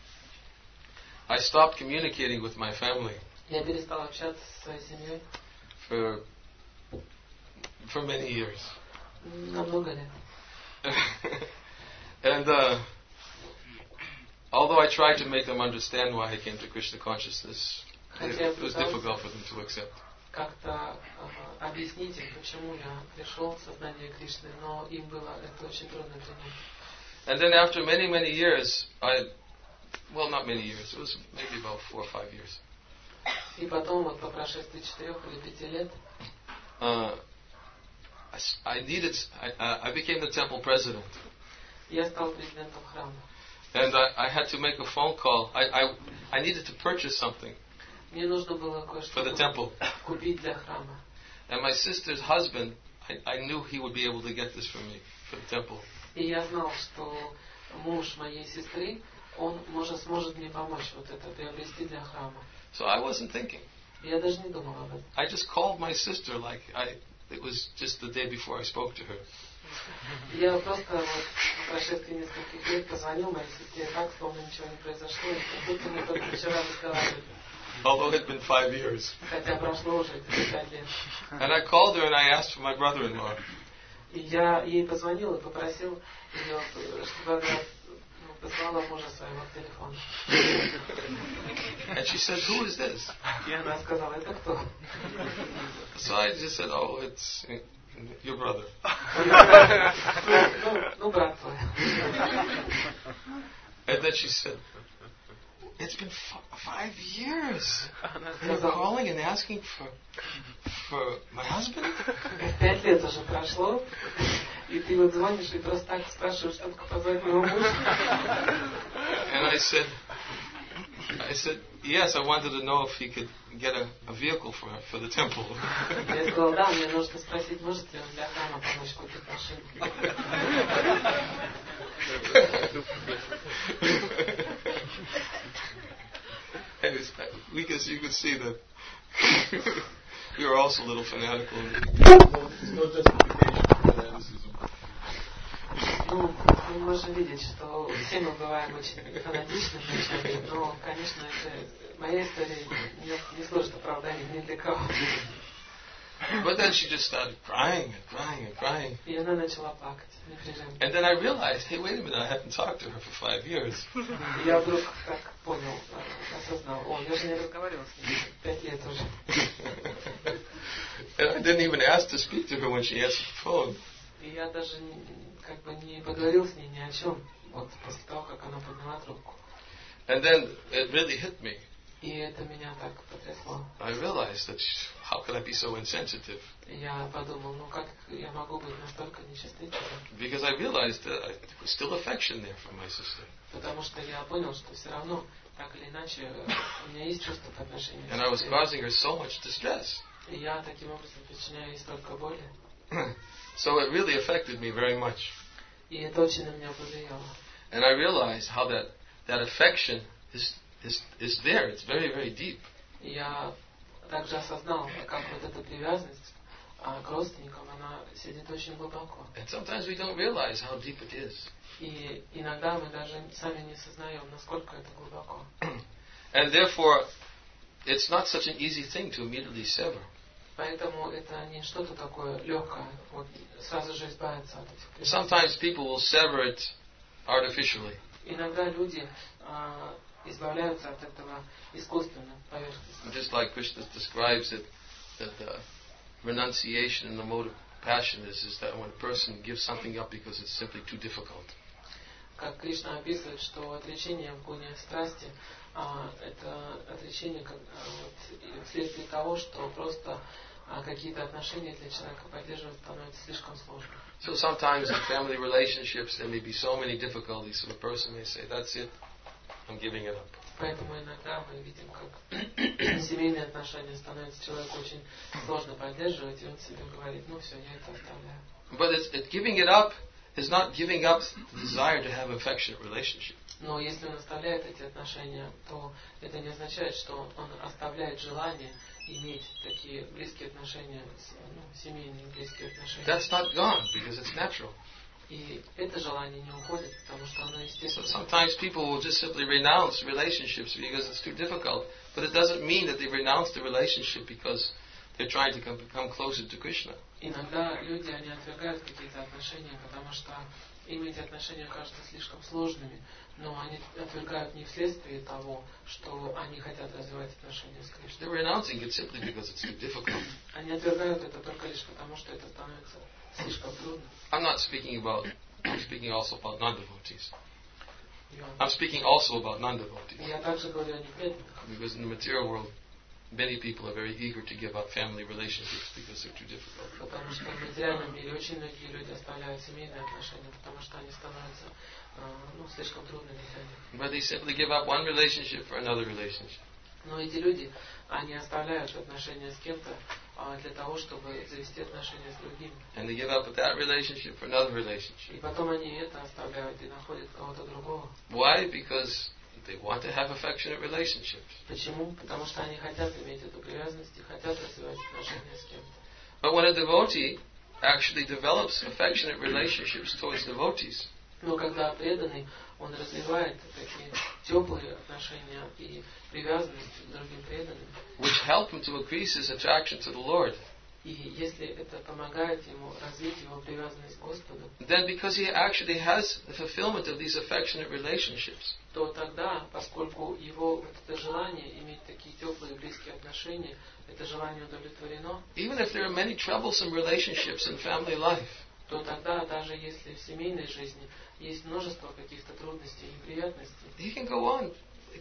I stopped communicating with my family. Я перестал общаться со своей семьей. For for many years. На много лет. And uh, although I tried to make them understand why I came to Krishna consciousness, it, it was difficult for them to accept. Как-то uh, объяснить им, почему я пришел в сознание Кришны, но им было это очень трудно принять. And then after many, many years, I, well, not many years, it was maybe about four or five years. И потом, вот по прошествии четырех или пяти лет, uh, I, I needed, I, uh, I became the temple president. Я стал президентом храма. And I, I had to make a phone call. I, I, I needed to purchase something. Мне нужно было кое-что for the temple. купить для храма. And my sister's husband, I, I knew he would be able to get this for me, for the temple. И я знал, что муж моей сестры, он может, сможет мне помочь вот это приобрести для храма. So I wasn't thinking. Я даже не думал об этом. I just called my sister like I, it was just the day before I spoke to her. Я просто вот по прошествии нескольких лет позвонил моей сестре так, словно ничего не произошло, и как будто мы только вчера разговаривали. Although it had been five years. Хотя прошло уже пять лет. And I called her and I asked for my brother-in-law. И я ей позвонил и попросил ее, чтобы она позвала мужа своего в телефон. And she said, "Who is this?" И она сказала, это кто? So I just said, "Oh, it's your brother." Ну, ну, брат твой. And then she said, "It's been f- five years. You're calling and asking for for my husband?" Пять лет уже прошло, и ты вот звонишь и просто так спрашиваешь, чтобы позвать моего мужа. And I said, I said, yes, I wanted to know if he could get a, a vehicle for for the temple. Я сказал, да, мне нужно спросить, может ли он для храма помочь купить машину. Anyways, we can, you can see that we were also a little fanatical. There's no justification for fanaticism. Ну, мы можем видеть, что все мы бываем очень фанатичны вначале, но, конечно, это моя история не, не служит оправданием ни для кого. But then she just started crying and crying and crying. И она начала плакать непрерывно. And then I realized, hey, wait a minute, I haven't talked to her for five years. И я вдруг так понял, осознал, о, я же не разговаривал с ней пять лет уже. And I didn't even ask to speak to her when she answered the phone. И я даже как бы не поговорил с ней ни о чем, вот после того, как она подняла трубку. And then it really hit me. И это меня так потрясло. I realized that she, how could I be so insensitive? Я подумал, ну как я могу быть настолько нечувствительным? Because I realized that I, there was still affection there for my sister. Потому что я понял, что все равно, так или иначе, у меня есть чувство по отношению к And I was сестре. causing her so much distress. И я таким образом причиняю ей столько боли. So it really affected me very much. И это очень на меня повлияло. And I realized how that, that affection is, is, is there. It's very, very deep. И я также осознал, как вот эта привязанность а, к родственникам, она сидит очень глубоко. And sometimes we don't realize how deep it is. И иногда мы даже сами не сознаем, насколько это глубоко. And therefore, it's not such an easy thing to immediately sever. Поэтому это не что-то такое легкое, вот сразу же избавиться от этих привязок. Sometimes people will sever it artificially. Иногда люди а, избавляются от этого искусственно, поверхностно. Just like Krishna describes it, that the renunciation in the mode of passion is, is that when a person gives something up because it's simply too difficult. Как Кришна описывает, что отречение в гуне страсти а, это отречение как, а, вот, вследствие того, что просто а, какие-то отношения для человека поддерживать становятся слишком сложными. So sometimes in family relationships there may be so many difficulties, so a person may say, "That's it, I'm giving it up." Поэтому иногда мы видим, как семейные отношения становятся человеку очень сложно поддерживать, и он себе говорит, ну все, я это оставляю. But it's, it, giving it up is not giving up the desire to have affectionate relationship. Но если он оставляет эти отношения, то это не означает, что он оставляет желание иметь такие близкие отношения, ну, семейные близкие отношения. That's not gone because it's natural. И это желание не уходит, потому что оно естественно. So sometimes people will just simply renounce relationships because it's too difficult, but it doesn't mean that they renounce the relationship because they're trying to come, become closer to Krishna. Иногда люди, они отвергают какие-то отношения, потому что им эти отношения кажутся слишком сложными, но они отвергают не вследствие того, что они хотят развивать отношения с Кришной. They're renouncing it simply because it's too difficult. Они отвергают это только лишь потому, что это становится слишком трудно. I'm not speaking about, I'm speaking also about non-devotees. Я, I'm speaking also about non-devotees. я также говорю о непреданных, Because in the material world, many people are very eager to give up family relationships because they're too difficult. потому что в материальном мире очень многие люди оставляют семейные отношения, потому что они становятся э, ну, слишком трудными для них. But they simply give up one relationship for another relationship. Но эти люди, они оставляют отношения с кем-то а, для того, чтобы завести отношения с другим. And they give up that relationship for another relationship. И потом они это оставляют и находят кого-то другого. Why? Because they want to have affectionate relationships. Почему? Потому что они хотят иметь эту привязанность и хотят развивать отношения с кем-то. But when a devotee actually develops affectionate relationships towards devotees, Но когда преданный, он развивает такие теплые отношения и привязанность к другим преданным, which help him to increase his attraction to the Lord, и если это помогает ему развить его привязанность к Господу, then because he actually has the fulfillment of these affectionate relationships, то тогда, поскольку его вот это желание иметь такие теплые близкие отношения, это желание удовлетворено, even if there are many troublesome relationships in family life, то тогда, даже если в семейной жизни есть множество каких-то трудностей и неприятностей, he can go on.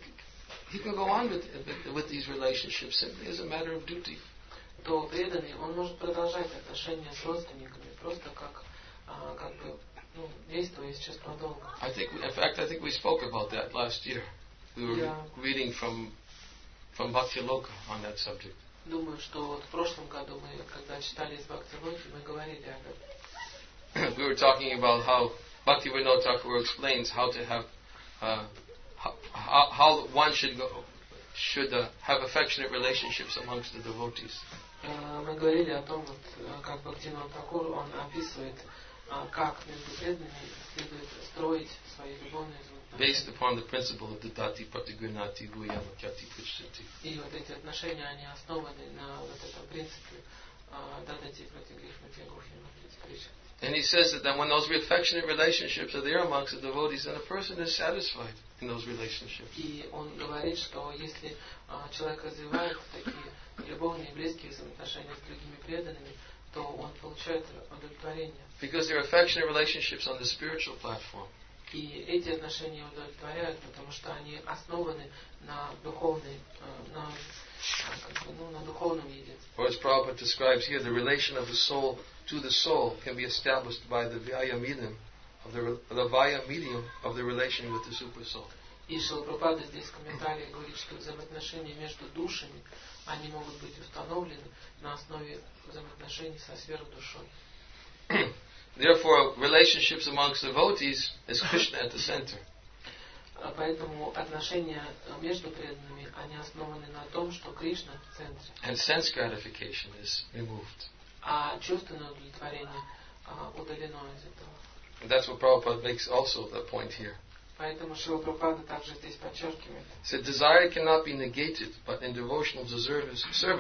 He can go on with, with these relationships simply as a matter of duty. то преданный, он может продолжать отношения с родственниками, просто как, а, как бы, ну, действуя из чувства долга. I think, in fact, I think we spoke about that last year. We were Yeah. reading from from Bhaktiloka on that subject. Думаю, что вот в прошлом году мы, когда читали из Бхакти-локи, мы говорили об этом. We were talking about how Bhaktivinoda Thakur explains how to have uh, how, how one should go should uh, have affectionate relationships amongst the devotees. А, Мы говорили о том, вот, как Бхактивинода Тхакур, он описывает, а, как между преданными следует строить свои любовные Based взаимоотношения. upon the principle of Dati Pratigurnati Bhuyamakati Puchati. И вот эти отношения, они основаны на вот этом принципе а, Дадати Пратигрихмати Гухимати Кришна. And he says that then when those affectionate relationships are there amongst the devotees, then a person is satisfied in those relationships. И он говорит, что если а, человек развивает такие любовные, близкие взаимоотношения с другими преданными, то он получает удовлетворение. Because they're affectionate relationships on the spiritual platform. И эти отношения удовлетворяют, потому что они основаны на духовной, э, на, как бы, ну, на духовном единстве. Or as Prabhupada describes here, the relation of the soul to the soul can be established by the vaya medium of the, the vaya medium of the relation with the super soul. И Шрила Прабхупада здесь в комментарии говорит, что взаимоотношения между душами, они могут быть установлены на основе взаимоотношений со сверхдушой. Therefore, relationships amongst devotees is Krishna at the center. А Поэтому отношения между преданными, они основаны на том, что Кришна в центре. And sense gratification is removed. А чувственное удовлетворение а, удалено из этого. And that's what Prabhupada makes also the point here. Поэтому Шрила Прабхупада также здесь подчеркивает. So desire cannot be negated, but in devotional service, service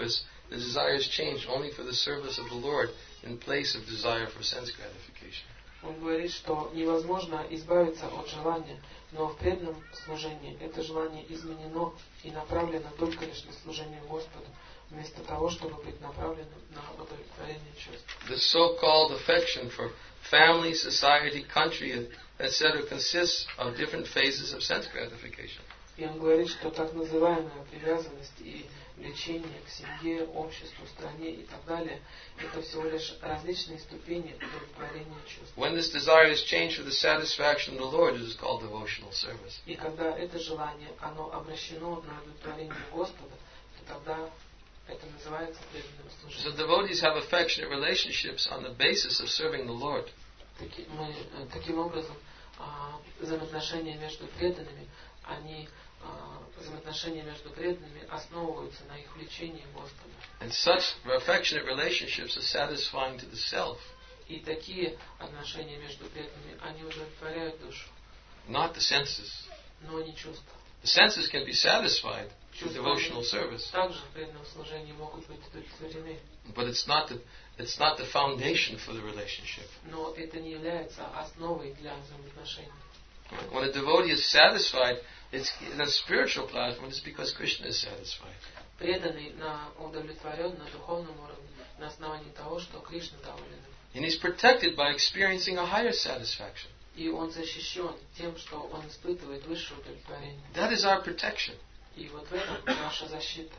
the desire is changed only for the service of the Lord in place of desire for sense gratification. Он говорит, что невозможно избавиться от желания, но в преданном служении это желание изменено и направлено только лишь на служение Господу, вместо того, чтобы быть направленным на удовлетворение чувств. The so-called affection for family, society, country, et cetera consists of different phases of sense gratification. И он говорит, что так называемая привязанность и влечение к семье, обществу, стране и так далее, это всего лишь различные ступени удовлетворения чувств. When this desire is changed for the satisfaction of the Lord, it is called devotional service. И когда это желание, оно обращено на удовлетворение Господа, то тогда это называется преданным So служением. devotees have affectionate relationships on the basis of serving the Lord. Таки, мы, таким образом, а, взаимоотношения между преданными, они а, взаимоотношения между преданными основываются на их влечении Господа. And such affectionate relationships are satisfying to the self, И такие отношения между преданными, они удовлетворяют душу, not the senses. но не чувства. The senses can be satisfied through devotional service, Также в преданном служении могут быть удовлетворены, but it's not the it's not the foundation for the relationship. но это не является основой для взаимоотношений. When a devotee is satisfied, it's in a spiritual platform. It's because Krishna is satisfied. Преданный на удовлетворен на духовном уровне на основании того, что Кришна доволен. And he's protected by experiencing a higher satisfaction. И он защищен тем, что он испытывает высшее удовлетворение. That is our protection. И вот в этом наша защита.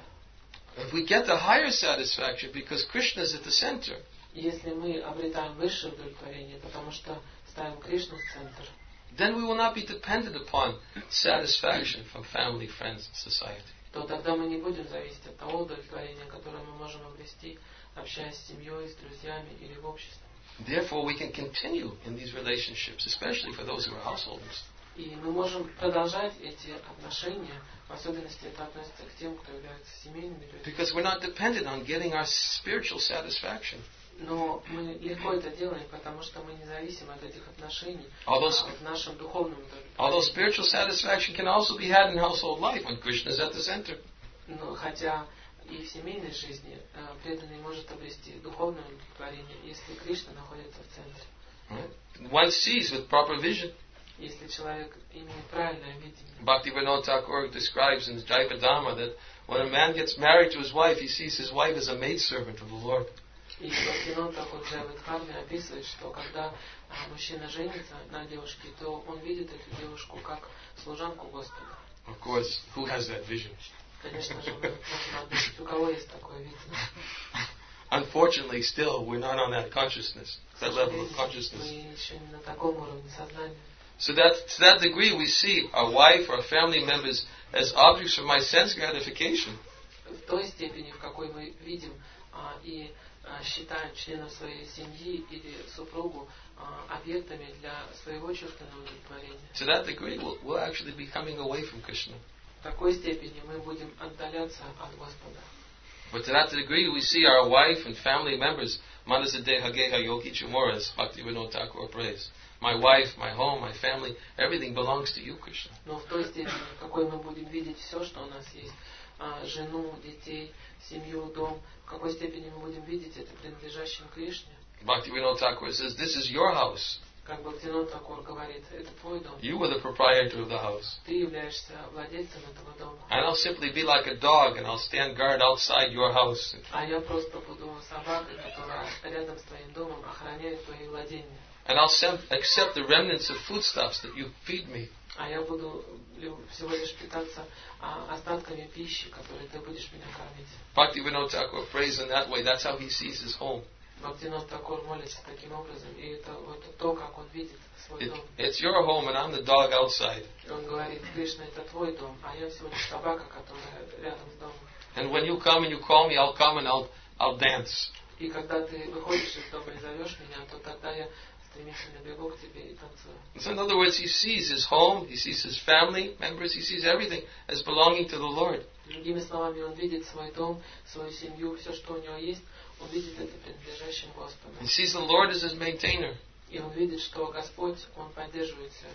If we get the higher satisfaction because Krishna is at the center, Если мы обретаем высшее удовлетворение, потому что ставим Кришну в центр, then we will not be dependent upon satisfaction from family, friends, and society. то тогда мы не будем зависеть от того удовлетворения, которое мы можем обрести, общаясь с семьей, с друзьями или в обществе. Therefore, we can continue in these relationships, especially for those who are householders. И мы можем продолжать эти отношения, в особенности это относится к тем, кто является семейными людьми. Because we're not dependent on getting our spiritual satisfaction. Но мы легко это делаем, потому что мы не зависим от этих отношений Although, а, в нашем духовном although удовлетворении. spiritual satisfaction can also be had in household life when Krishna is at the center. Но хотя и в семейной жизни а, преданный может обрести духовное удовлетворение, если Кришна находится в центре. Right? One sees with proper vision. Если человек имеет правильное видение. Bhaktivinoda Thakur describes in Jayavadama that when a man gets married to his wife, he sees his wife as a maidservant of the Lord. И Бхактивинода Тхакур в Джайавадхарме описывает, что когда а, мужчина женится на девушке, то он видит эту девушку как служанку Господа. Of course, who has that vision? Конечно же, мы можем отметить, у кого есть такое видение. Unfortunately, still, we're not on that consciousness, К that level of сожалению, consciousness. мы еще не на таком уровне сознания. So that to that degree, we see our wife, our family members as objects for my sense gratification. В той степени, в какой мы видим а, и а, считаем членов своей семьи или супругу а, объектами для своего чувственного удовлетворения. To that degree, we'll, we'll actually be coming away from Krishna. В такой степени мы будем отдаляться от Господа. But to that degree, we see our wife and family members, Manasadeha Geha Yogi Chumura, as Bhaktivinoda Thakur prays. My wife, my home, my family, everything belongs to you, Krishna. Но в той степени, в какой мы будем видеть все, что у нас есть, а, жену, детей, семью, дом, в какой степени мы будем видеть это принадлежащим Кришне. Bhaktivinoda Thakur says, this is your house. Как Бхактивинода Тхакур говорит, это твой дом. You were the proprietor of the house. Ты являешься владельцем этого дома. And I'll simply be like a dog and I'll stand guard outside your house. А я просто буду собакой, которая рядом с твоим домом охраняет твои владения. And I'll sem- accept the remnants of foodstuffs that you feed me. А я буду всего лишь питаться а, остатками пищи, которые ты будешь меня кормить. Bhaktivinoda Thakur prays in that way. That's how he sees his home. Бхактивинода Тхакур молится таким образом, и это вот то, как он видит свой It, дом. it's your home and I'm the dog outside. И он говорит, Кришна, это твой дом, а я всего лишь собака, которая рядом с домом. And when you come and you call me, I'll come and I'll, I'll dance. И когда ты выходишь из дома и зовешь меня, то тогда я стремительно бегу к тебе и танцую. So in other words, he sees his home, he sees his family members, he sees everything as belonging to the Lord. Другими словами, он видит свой дом, свою семью, все, что у него есть, он видит это принадлежащим Господу. He sees the Lord as his maintainer. И он видит, что Господь, он поддерживает все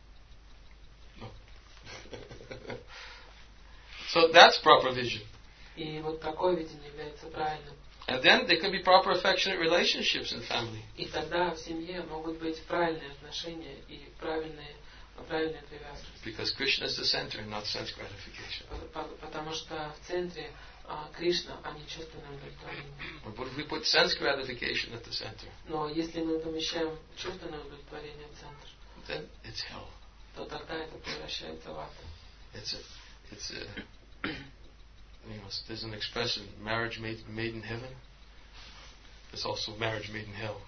это. So that's proper vision. И вот такое видение является правильным. And then there can be proper affectionate relationships in family. И тогда в семье могут быть правильные отношения и правильные, правильные привязки. Because Krishna is the center, not sense gratification. Потому что в центре а, Кришна, а не чувственное удовлетворение. But if we put sense gratification at the center, Но если мы помещаем чувственное удовлетворение в центр, then it's hell. то тогда это превращается в ад. It's a, it's a, you know, there's an expression, marriage made, made in heaven. There's also marriage made in hell.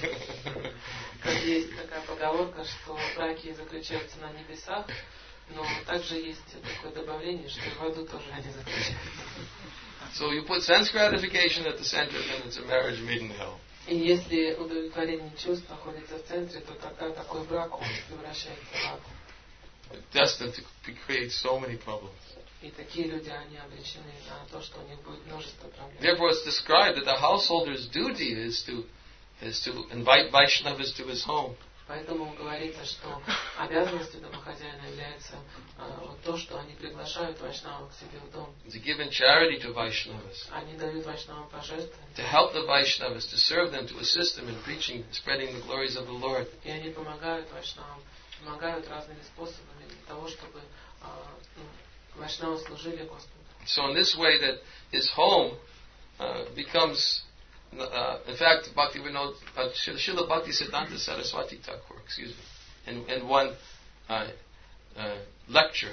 Как есть такая поговорка, что браки заключаются на небесах, но также есть такое добавление, что в аду тоже они заключаются. So you put sense gratification at the center, then it's a marriage made in hell. И если удовлетворение чувств находится в центре, то тогда такой брак он превращается в ад. Destined to create so many problems. И такие люди, они обречены на то, что у них будет множество проблем. Therefore, it's described that the householder's duty is to is to invite Vaishnavas to his home. Поэтому говорится, что обязанностью домохозяина является а, вот то, что они приглашают вайшнавов к себе в дом. To give in charity to Vaishnavas. Они дают вайшнавам пожертвования. To help the Vaishnavas, to serve them, to assist them in preaching, spreading the glories of the Lord. И они помогают вайшнавам, помогают разными способами для того, чтобы а, ну, вайшнавы служили Господу. So in this way, that his home uh, becomes. Uh, in fact, Bhakti Vinod, uh, Srila Bhakti Siddhanta Saraswati Thakur, excuse me, in, in one uh, uh, lecture,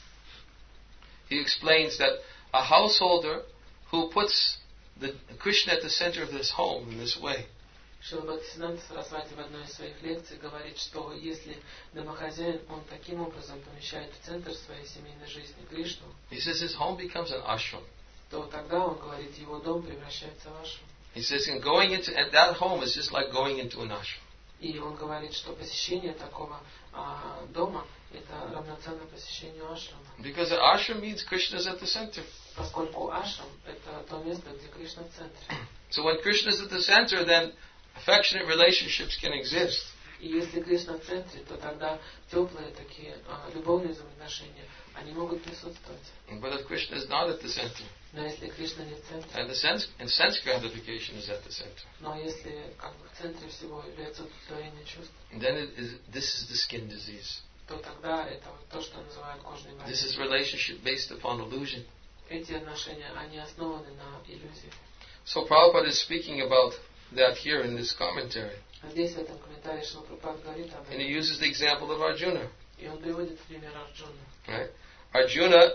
he explains that a householder who puts the Krishna at the center of his home in this way, Шрила Бхактисиданта Сарасвати в одной из своих лекций говорит, что если домохозяин, он таким образом помещает в центр своей семейной жизни Кришну, he says his home becomes an ashram. то тогда, он говорит, его дом превращается в ашрам. He says, in going into and that home is just like going into an ashram. И он говорит, что посещение такого а, дома это равноценно посещению ашрама. Because the ashram means Krishna is at the center. Поскольку ашрам это то место, где Кришна в центре. So when Krishna is at the center, then affectionate relationships can exist. И если Кришна в центре, то тогда теплые такие а, любовные взаимоотношения, они могут присутствовать. But if Krishna is not at the center, Но если Кришна не в центре, and the sense and sense gratification is at the center, но если как бы в центре всего является удовлетворение чувств, then it is, this is the skin disease. то тогда это вот то, что называют кожной болезнью. This is relationship based upon illusion. Эти отношения, они основаны на иллюзии. So Prabhupada is speaking about that here in this commentary. А здесь в этом комментарии Шрила Прабхупада говорит об And he этом. uses the example of Arjuna. И он приводит пример Арджуны. Right? Arjuna,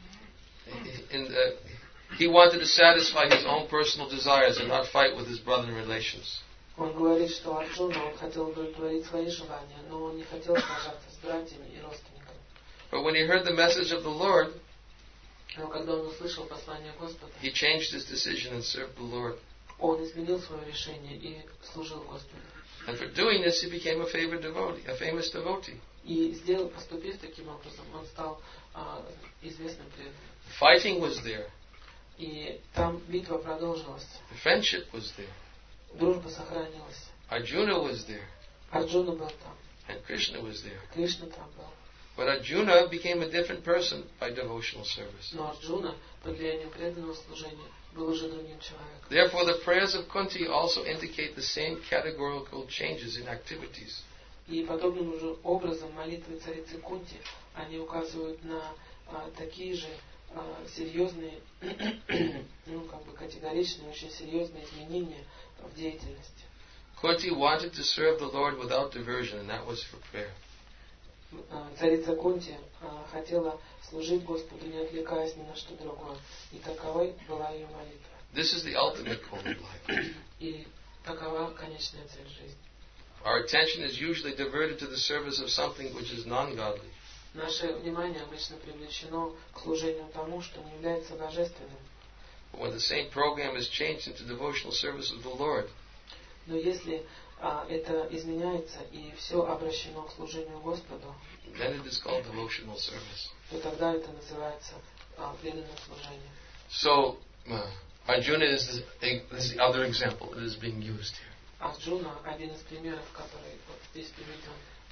in the, he wanted to satisfy his own personal desires and not fight with his brother in relations. Он говорит, что Арджуна, он хотел удовлетворить свои желания, но он не хотел сражаться с братьями и родственниками. But when he heard the message of the Lord, Но когда он услышал послание Господа, he changed his decision and served the Lord. он изменил свое решение и служил Господу. And for doing this, he became a favorite devotee, a famous devotee. И сделал, поступив таким образом, он стал а, известным преданным. Fighting was there. И там битва продолжилась. Friendship was there. Дружба сохранилась. Arjuna was there. Арджуна был там. And Krishna was there. Кришна там был. But Arjuna became a different person by devotional service. Но Арджуна, под влиянием преданного служения, был уже другим человеком. Therefore, the prayers of Kunti also indicate the same categorical changes in activities. И подобным же образом молитвы царицы Кунти, они указывают на а, такие же а, серьезные, ну как бы категоричные, очень серьезные изменения в деятельности. Kunti wanted to serve the Lord without diversion, and that was for prayer. А, царица Кунти а, хотела служить Господу, не отвлекаясь ни на что другое. И таковой была ее молитва. This is the ultimate goal of life. И такова конечная цель жизни. Our attention is usually diverted to the service of something which is non-godly. Наше внимание обычно привлечено к служению тому, что не является божественным. But when the same program is changed into devotional service of the Lord, Но если а, это изменяется и все обращено к служению Господу, then it is called devotional service. то тогда это называется а, преданное служение. So, uh, Arjuna is the, is the other example that is being used here. Арджуна один из примеров, который вот здесь приведен.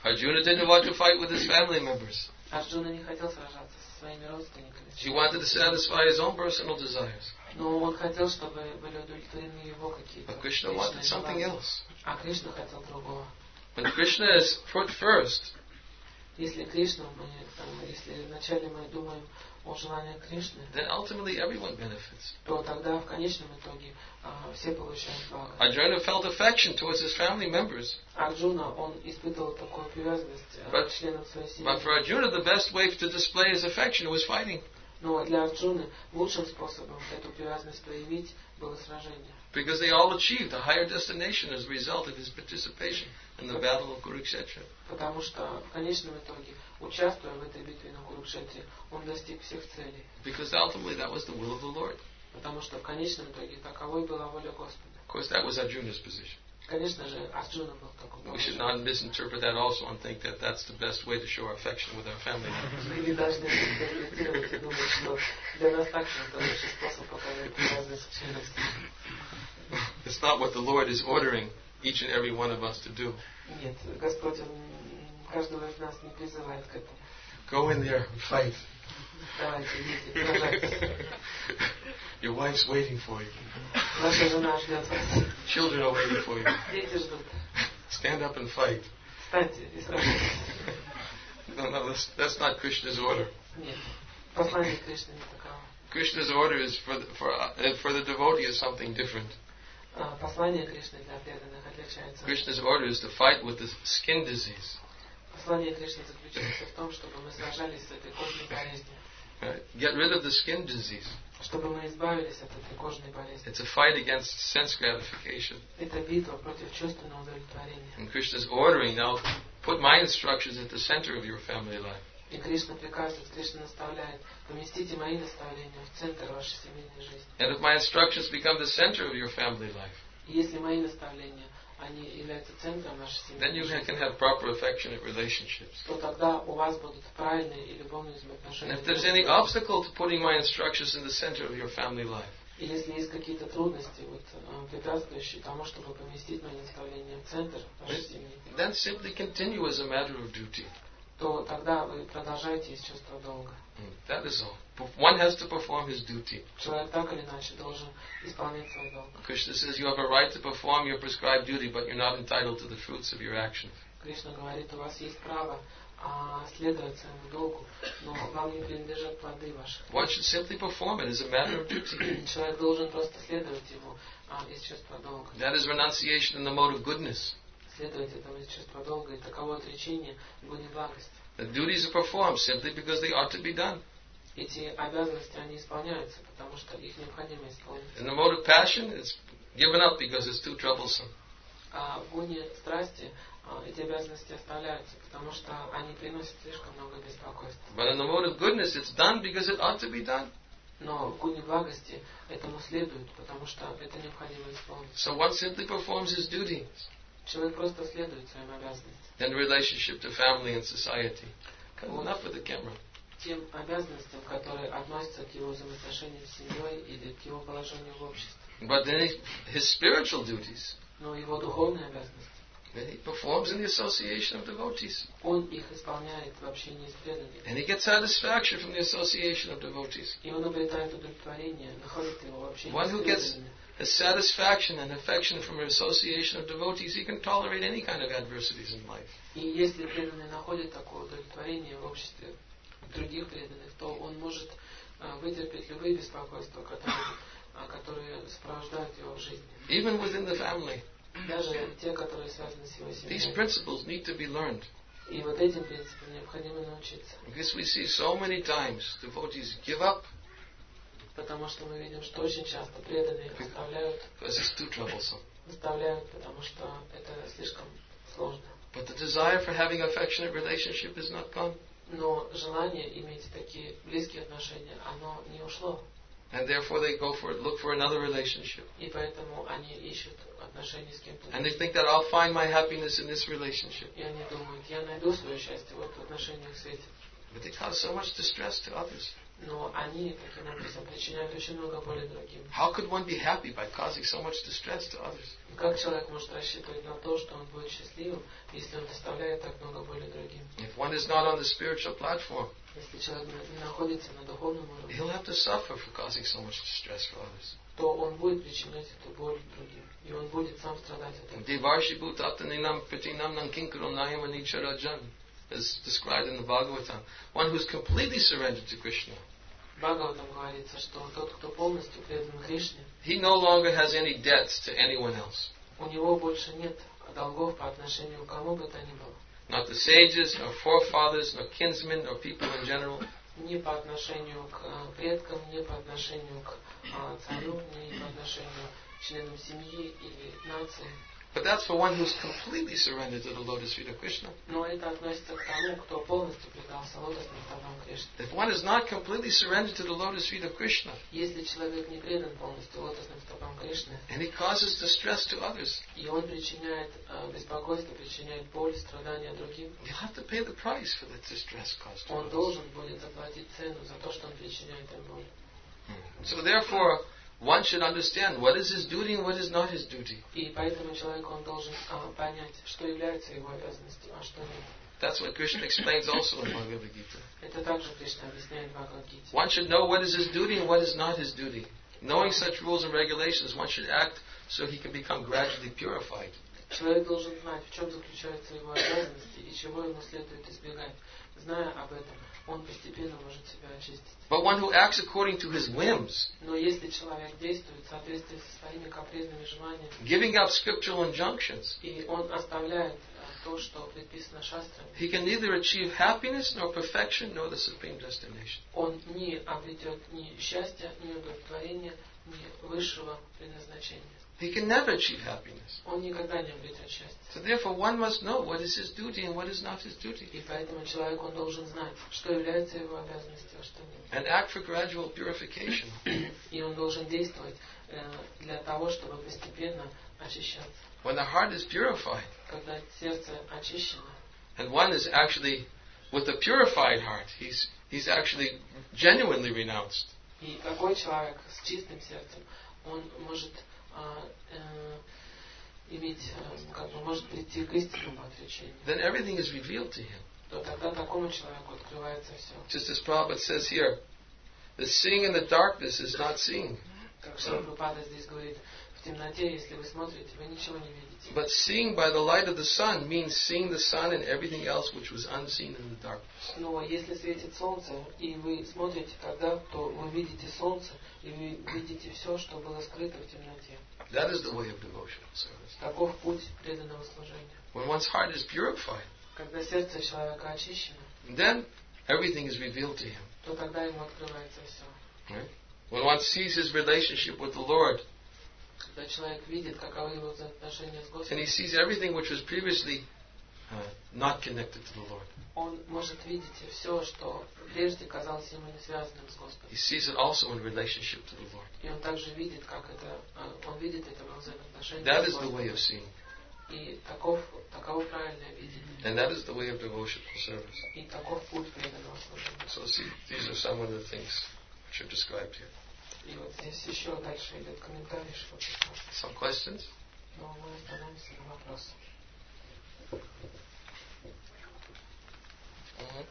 Arjuna didn't want to fight with his family members. Арджуна не хотел сражаться со своими родственниками. He wanted to satisfy his own personal desires. Но он хотел, чтобы были удовлетворены его какие-то But Krishna wanted something else. А Кришна хотел другого. When Krishna is put first, Если Кришна, мы, если вначале мы думаем о желании Кришны, then ultimately everyone benefits. то тогда в конечном итоге а, все получают благо. Arjuna felt affection towards his family members. Арджуна, он испытывал такую привязанность а, But- к членам своей семьи. But for Arjuna, the best way to display his affection was fighting. Но для Арджуны лучшим способом эту привязанность проявить было сражение. Because they all achieved a higher destination as a result of his participation in the battle of Kurukshetra. Потому что в конечном итоге, участвуя в этой битве на Курукшетре, он достиг всех целей. Because ultimately that was the will of the Lord. Потому что в конечном итоге таковой была воля Господа. Of course, that was Arjuna's position. Конечно же, Арджуна был в таком We should положении. not misinterpret that also and think that that's the best way to show our affection with our family members. Мы не должны интерпретировать и думать, что для нас так это лучший способ показать привязанность к членам семьи. It's not what the Lord is ordering each and every one of us to do. Нет, Господь, Он каждого из нас не призывает к этому. Go in there and fight. Давайте, идите, сражайтесь. Your wife's waiting for you. Ваша жена ждет вас. Children are waiting for you. Дети ждут. Stand up and fight. Встаньте и сражайтесь. No, no, that's, that's not Krishna's order. Нет, послание Кришны не таково. Krishna's order is for the, for, uh, for the devotee is something different. А, Послание Кришны для преданных отличается. Krishna's order is to fight with the skin disease. Послание Кришны заключается в том, чтобы мы сражались с этой кожной болезнью. Right? Get rid of the skin disease. Чтобы мы избавились от этой кожной болезни. It's a fight against sense gratification. Это битва против чувственного удовлетворения. And Krishna's ordering now, put my instructions at the center of your family life. И Кришна приказывает, Кришна наставляет, поместите мои наставления в центр вашей семейной жизни. And if my instructions become the center of your family life, И если мои наставления, они являются центром вашей then семейной you жизни, can have proper affectionate relationships. то тогда у вас будут правильные и любовные And взаимоотношения. if there's any obstacle to putting my instructions in the center of your family life, И если есть какие-то трудности, вот, э, препятствующие тому, чтобы поместить мои наставления в центр вашей семьи, then simply continue as a matter of duty. то тогда вы продолжаете из чувства долга. That is all. One has to perform his duty. Человек так или иначе должен исполнять свой долг. Krishna says you have a right to perform your prescribed duty, but you're not entitled to the fruits of your actions. Кришна говорит, у вас есть право а, следовать своему долгу, но вам не принадлежат плоды ваших. One should simply perform it as a matter of duty. Человек должен просто следовать ему а, из чувства долга. That is renunciation in the mode of goodness. Следовать этому из чувства долга и таковое отречение в гуне благости. The duties are performed simply because they ought to be done. Эти обязанности, они исполняются, потому что их необходимо исполнить. In the mode of passion, it's given up because it's too troublesome. А в гуне страсти а, эти обязанности оставляются, потому что они приносят слишком много беспокойства. But in the mode of goodness, it's done because it ought to be done. Но в гуне благости этому следует, потому что это необходимо исполнить. So one simply performs his duty. Человек просто следует своим обязанностям. And relationship to family and society. Come enough with the camera. Тем обязанностям, которые относятся к его взаимоотношениям с семьей или к его положению в обществе. But then he, his spiritual duties, Но его духовные обязанности, then he performs in the association of devotees. он их исполняет в общении с преданными. And he gets satisfaction from the association of devotees. И он обретает удовлетворение, находит его в общении One с who gets преданными. his satisfaction and affection from an association of devotees, he can tolerate any kind of adversities in life. И если преданный находит такое удовлетворение в обществе других преданных, то он может а, вытерпеть любые беспокойства, которые, а, которые сопровождают его в жизни. Even within the family, Даже те, которые связаны с его these семьей. principles need to be learned. И вот этим принципам необходимо научиться. Because we see so many times devotees give up Потому что мы видим, что очень часто преданные оставляют, because it's too troublesome. оставляют, потому что это слишком сложно. But the desire for having affectionate relationship is not gone. Но желание иметь такие близкие отношения, оно не ушло. And therefore they go for look for another relationship. И поэтому они ищут отношения с кем-то. And they think that I'll find my happiness in this relationship. И они думают, я найду свое счастье вот в отношениях с этим. But they cause so much distress to others. Но они таким образом причиняют очень много боли другим. How could one be happy by causing so much distress to others? Как человек может рассчитывать на то, что он будет счастливым, если он доставляет так много боли другим? If one is not on the spiritual platform, Если человек не находится на духовном уровне, he'll have to suffer for causing so much distress for others. то он будет причинять эту боль другим. И он будет сам страдать от этого. Devarshi bhutatanam pratinam nankinkaro nayamanicharajan, as described in the Bhagavatam. One who's completely surrendered to Krishna. В Бхагаватам говорится, что тот, кто полностью предан Кришне, he no longer has any debts to anyone else. у него больше нет долгов по отношению к кому бы то ни было. Not the sages, nor forefathers, nor kinsmen, nor people in general. Ни по отношению к предкам, ни по отношению к царю, ни по отношению к членам семьи или нации. But that's for one who's completely surrendered to the lotus feet of Krishna. Но это относится к тому, кто полностью предался лотосным стопам Кришны. If one is not completely surrendered to the lotus feet of Krishna, Если человек не предан полностью лотосным стопам Кришны, and he causes distress to others, и он причиняет э, беспокойство, причиняет боль, страдания другим, you'll have to pay the price for the distress caused to он others. должен будет заплатить цену за то, что он причиняет им боль. So therefore, one should understand what is his duty and what is not his duty. И поэтому человек он должен а, понять, что является его обязанностью, а что нет. That's what Krishna explains also in Bhagavad Gita. Это также Кришна объясняет в Бхагавад-гите. One should know what is his duty and what is not his duty. Knowing such rules and regulations, one should act so he can become gradually purified. Человек должен знать, в чем заключаются его обязанности и чего ему следует избегать. Зная об этом, он постепенно может себя очистить. But one who acts according to his whims, Но если человек действует в соответствии со своими капризными желаниями, giving up scriptural injunctions, и он оставляет а, то, что предписано шастрами, he can neither achieve happiness nor perfection nor the supreme destination. он не обретет ни счастья, ни удовлетворения, ни высшего предназначения. He can never achieve happiness. Он никогда не обретет счастья. So therefore one must know what is his duty and what is not his duty. И поэтому человек он должен знать, что является его обязанностью, а что нет. And act for gradual purification. И он должен действовать э, для того, чтобы постепенно очищаться. When the heart is purified, Когда сердце очищено, and one is actually, with a purified heart, he's, he's actually genuinely renounced. и такой человек с чистым сердцем, он может а, э, иметь, э, как бы, может прийти к истинному отречению. Then everything is revealed to him. То тогда такому человеку открывается все. Just as Prabhupada says here, the seeing in the darkness is not seeing. Как Шрила здесь говорит, в темноте, если вы смотрите, вы ничего не видите. But seeing by the light of the sun means seeing the sun and everything else which was unseen in the darkness. Но если светит солнце, и вы смотрите тогда, то вы видите солнце, и вы видите все, что было скрыто в темноте. That is the way of devotional service. Таков путь преданного служения. When one's heart is purified, Когда сердце человека очищено, then everything is revealed to him. то тогда ему открывается все. Right? When one sees his relationship with the Lord, Когда человек видит, каковы его отношения с and Господом, he sees everything which was previously uh, not connected to the Lord. он может видеть все, что прежде казалось ему не связанным с Господом. He sees it also in relationship to the Lord. И он также видит, как это, э, он видит это во взаимоотношениях That с is the way Господом. of seeing. И таков, таково правильное видение. And that is the way of devotional service. И таков путь преданного служения. So see, these are some of the things which are described here. И вот здесь еще дальше идет комментарий Шрила. Some questions? Но мы остановимся на вопросе. Mm-hmm.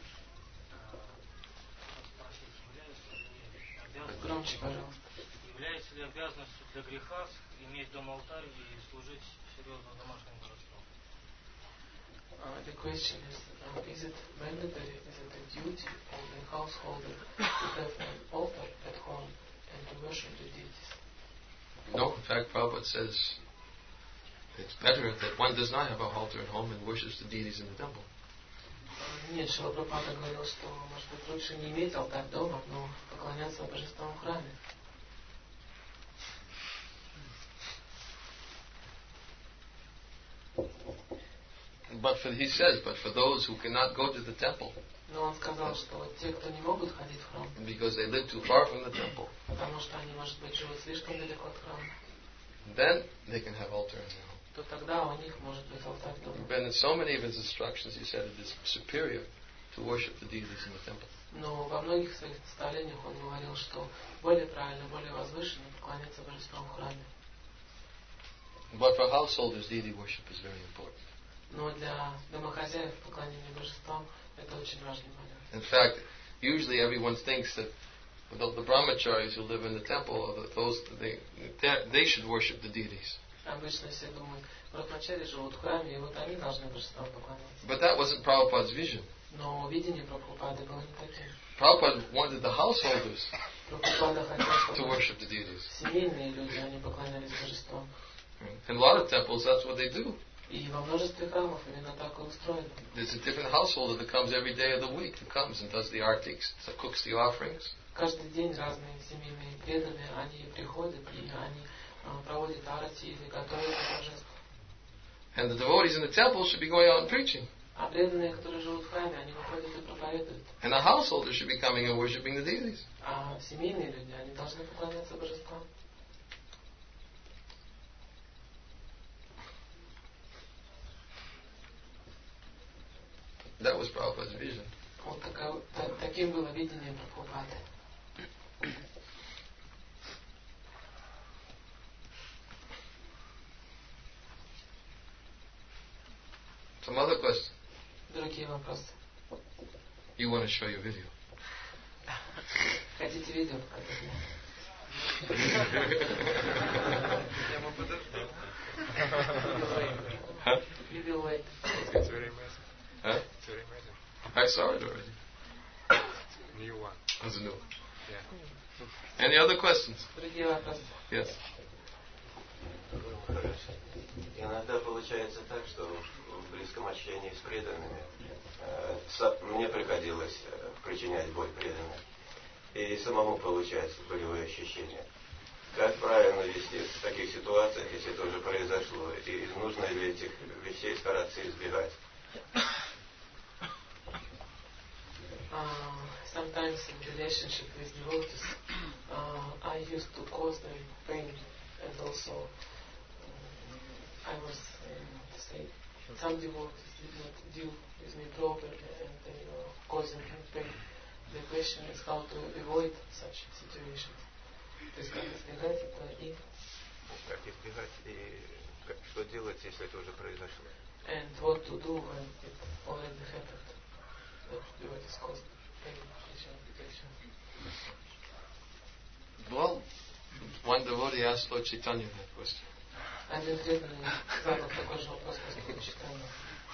Громче, пожалуйста. Является ли обязанностью для греха иметь дом-алтарь и служить серьезно домашним божествам? Uh, the question is, uh, is it mandatory, is it a duty of the householder to have an altar at home and to worship the deities? No, in fact, Prabhupada says it's better that one does not have a altar at home and worships the deities in the temple. Uh, Нет, Шрила Прабхупада говорил, что, может быть, лучше не иметь алтарь дома, но поклоняться божествам в храме. But for, he says, but for those who cannot go to the temple, Но он сказал, что вот те, кто не могут ходить в храм, because they live too far from the temple, потому что они, может быть, живут слишком далеко от храма, then they can have altar in their home. то тогда у них может быть алтарь дома. And in so many of his instructions, he said it is superior to worship the deities in the temple. Но во многих своих наставлениях он говорил, что более правильно, более возвышенно поклоняться божествам в храме. But for householders, deity worship is very important. Но для домохозяев поклонение божествам это очень важный момент. In fact, usually everyone thinks that the, the brahmacharis who live in the temple, those they they should worship the deities. Обычно все думают, брахмачари живут в храме, и вот они должны божествам поклоняться. But that wasn't Prabhupada's vision. Но видение Прабхупады было не таким. Prabhupada wanted the householders Прабхупада хотел, to чтобы worship the deities. семейные люди, они поклонялись божествам. In a lot of temples, that's what they do. И во множестве храмов именно так и устроено. There's a different householder that comes every day of the week, who comes and does the artics, that cooks the offerings. Каждый день разные семейные преданные, они приходят и они uh, проводят арати или готовят божеств. And the devotees in the temple should be going out and preaching. А преданные, которые живут в храме, они выходят и проповедуют. And the householders should be coming and worshiping the deities. А семейные люди, они должны поклоняться божествам. That was Prabhupada's vision. Вот такое, та, таким было видение Прабхупады. Some other questions? Другие вопросы. You want to show your video? Хотите видео показать? Я могу подождать. Huh? You will wait. It's very messy. Huh? It's very messy. I saw it already. New one. That's a new one. Yeah. Any other questions? Другие вопросы. Yes. Иногда получается так, что в близком общении с преданными э, со, мне приходилось э, причинять боль преданным. И самому получается болевые ощущения. Как правильно вести в таких ситуациях, если это уже произошло? И нужно ли этих вещей стараться избегать? Uh, sometimes in relationship with devotees, uh, I used to cause them pain, and also uh, I was, uh, to say, some devotees did not deal with me properly, and they were causing him pain. The question is how to avoid such situations. То есть как избегать это и... Как избегать и как, что делать, если это уже произошло? And what to do when it already happened. That devotees caused pain, situation. Well, one devotee asked Lord Chaitanya that question. Один преданный задал такой же вопрос Господу Чайтанье.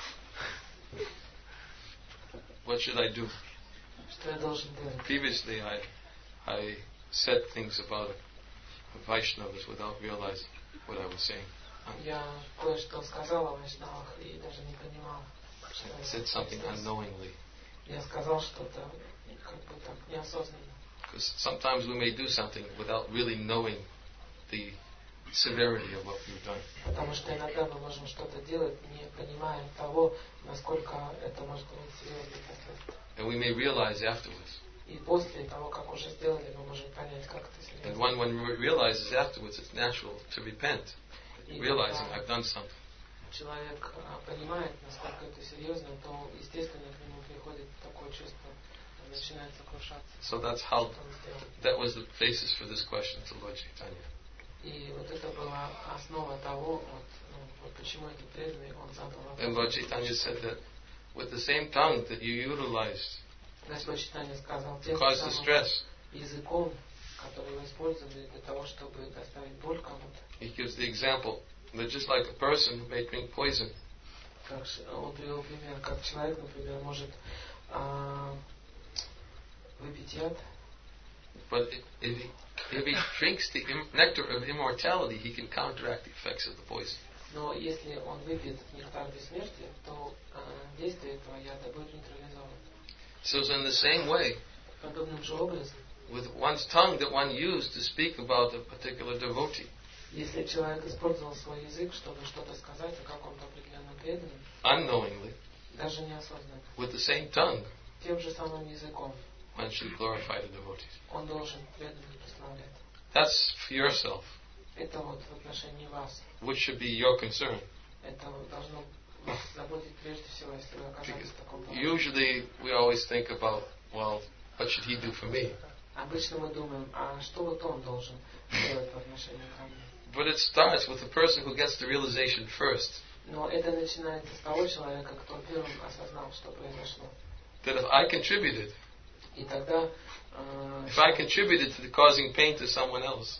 What should I do? Что я должен делать? Previously, I, I said things about Vaishnavas without realizing what I was saying. Я кое-что сказал о Вайшнавах и даже не понимал, что I said something unknowingly. Я сказал что-то как бы так неосознанно. Because sometimes we may do something without really knowing the severity of what we've done. Потому что иногда мы можем что-то делать, не понимая того, насколько это может иметь серьезные последствия. And we may realize afterwards. И после того, как уже сделали, мы можем понять, как это серьезно. And when one realizes afterwards, it's natural to repent, И realizing когда I've done something. человек понимает, насколько это серьезно, то, естественно, к нему приходит такое чувство, начинает сокрушаться. So that's how, что он сделал. that was the basis for this question to Lord Chaitanya. И вот это была основа того, вот, ну, вот почему этот преданный, он задал вопрос. And Lord Chaitanya said that with the same tongue that you utilized Господь Чайтанья сказал, to тем cause самым distress, языком, который вы использовали для того, чтобы доставить боль кому-то. he gives the example that just like a person who may drink poison, Как, он привел пример, как человек, например, может а, выпить яд, but if he, if he drinks the im- nectar of immortality, he can counteract the effects of the poison. но если он выпьет нектар бессмертия, то а, действие этого яда будет нейтрализовано. So it's in the same way, Подобным же образом, with one's tongue that one used to speak about a particular devotee, если человек использовал свой язык, чтобы что-то сказать о каком-то определенном преданном, unknowingly, даже неосознанно, with the same tongue, тем же самым языком, one should glorify the devotees. он должен преданно прославлять. That's for yourself, Это вот в отношении вас. which should be your concern. Это должно вас заботить прежде всего, если вы оказались в таком положении. Usually we always think about, well, what should he do for me? Обычно мы думаем, а что вот он должен делать по отношению ко мне? But it starts with the person who gets the realization first. Но это начинается с того человека, кто первым осознал, что произошло. That if I contributed, И тогда, э, if I contributed to the causing pain to someone else,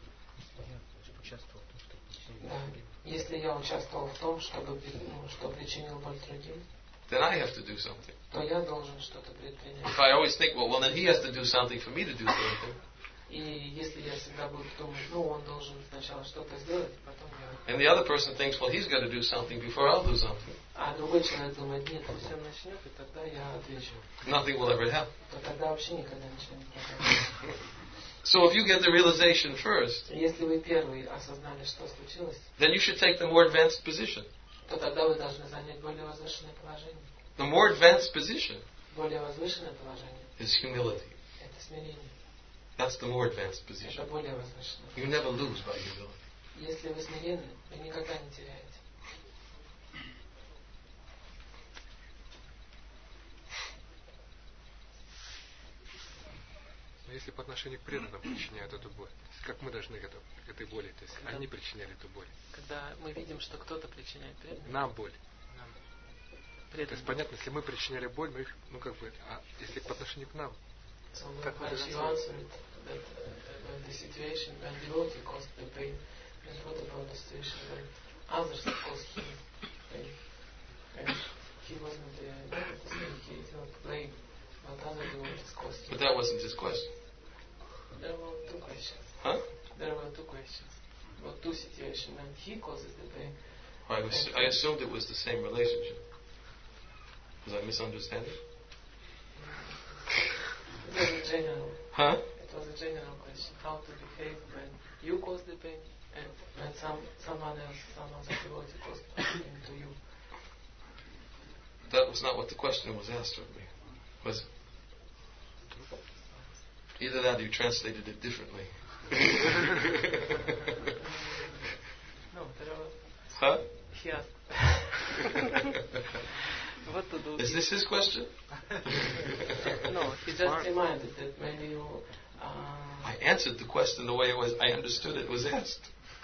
да, если я участвовал в том, чтобы, ну, что причинил боль другим, then I have to do something. то я должен что-то предпринять. If I always think, well, well, then he has to do something for me to do something. И если я всегда буду думать, ну, он должен сначала что-то сделать, потом я... And the other person thinks, well, he's got to do something before I'll do something. А другой человек думает, нет, пусть он начнет, и тогда я отвечу. Nothing will ever happen. То тогда вообще никогда ничего не произойдет. So if you get the realization first, Если вы первый осознали, что случилось, then you should take the more advanced position. то тогда вы должны занять более возвышенное положение. The more advanced position Более возвышенное положение is humility. – это смирение. That's the more advanced position. Это более возвышенное. You never lose by humility. Если вы смиренны, вы никогда не теряете. Но если по отношению к преданным причиняют эту боль, как мы должны к этому- к этой боли, то есть Когда- они причиняли эту боль, Когда мы видим, что кто-то причиняет преданным, нам боль. нам То есть преданным. понятно, если мы причиняли боль, мы их, ну как бы, а если по отношению к нам, So Как вы as это you answered that uh, when the situation when devotee caused the pain, and what about the situation when others caused him pain, and he wasn't uh, he did not blame, but other devotees caused him. But that wasn't his question. There were two questions. Huh? There were two questions. But two situations when he causes the pain. I, was, I assumed it was the same relationship. Was I misunderstanding? It was a general. Huh? It was a general question. How to behave when you cause the pain and when some someone else, some other devotee caused pain to you. That was not what the question was asked of me. Was it? Either that or you translated it differently. No, there was. Huh? He asked. What to do? Is this his question? No, he just reminded that maybe you. Uh, I answered the question the way it was. I understood it was asked.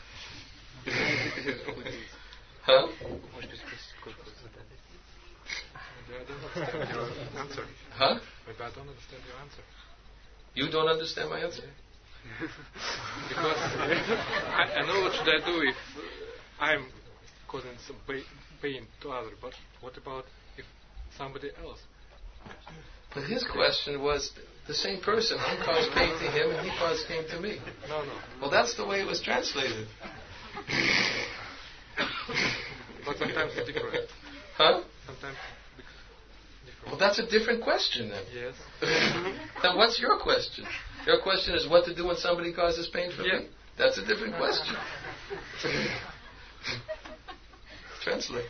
Huh? может быть, сколько задали. Maybe I don't understand your answer. Huh? Maybe I don't understand your answer. You don't understand my answer? Because I, I know what should I do if I'm causing some pain, pain to others, but what about if somebody else? But his question was the same person. I caused pain to him and he caused pain to me. No, no. Well, that's the way it was translated. But sometimes it's different. Huh? Sometimes it's different. Well, that's a different question then. Yes. Then what's your question? Your question is what to do when somebody causes pain for Yeah. me? That's a different question. Translate.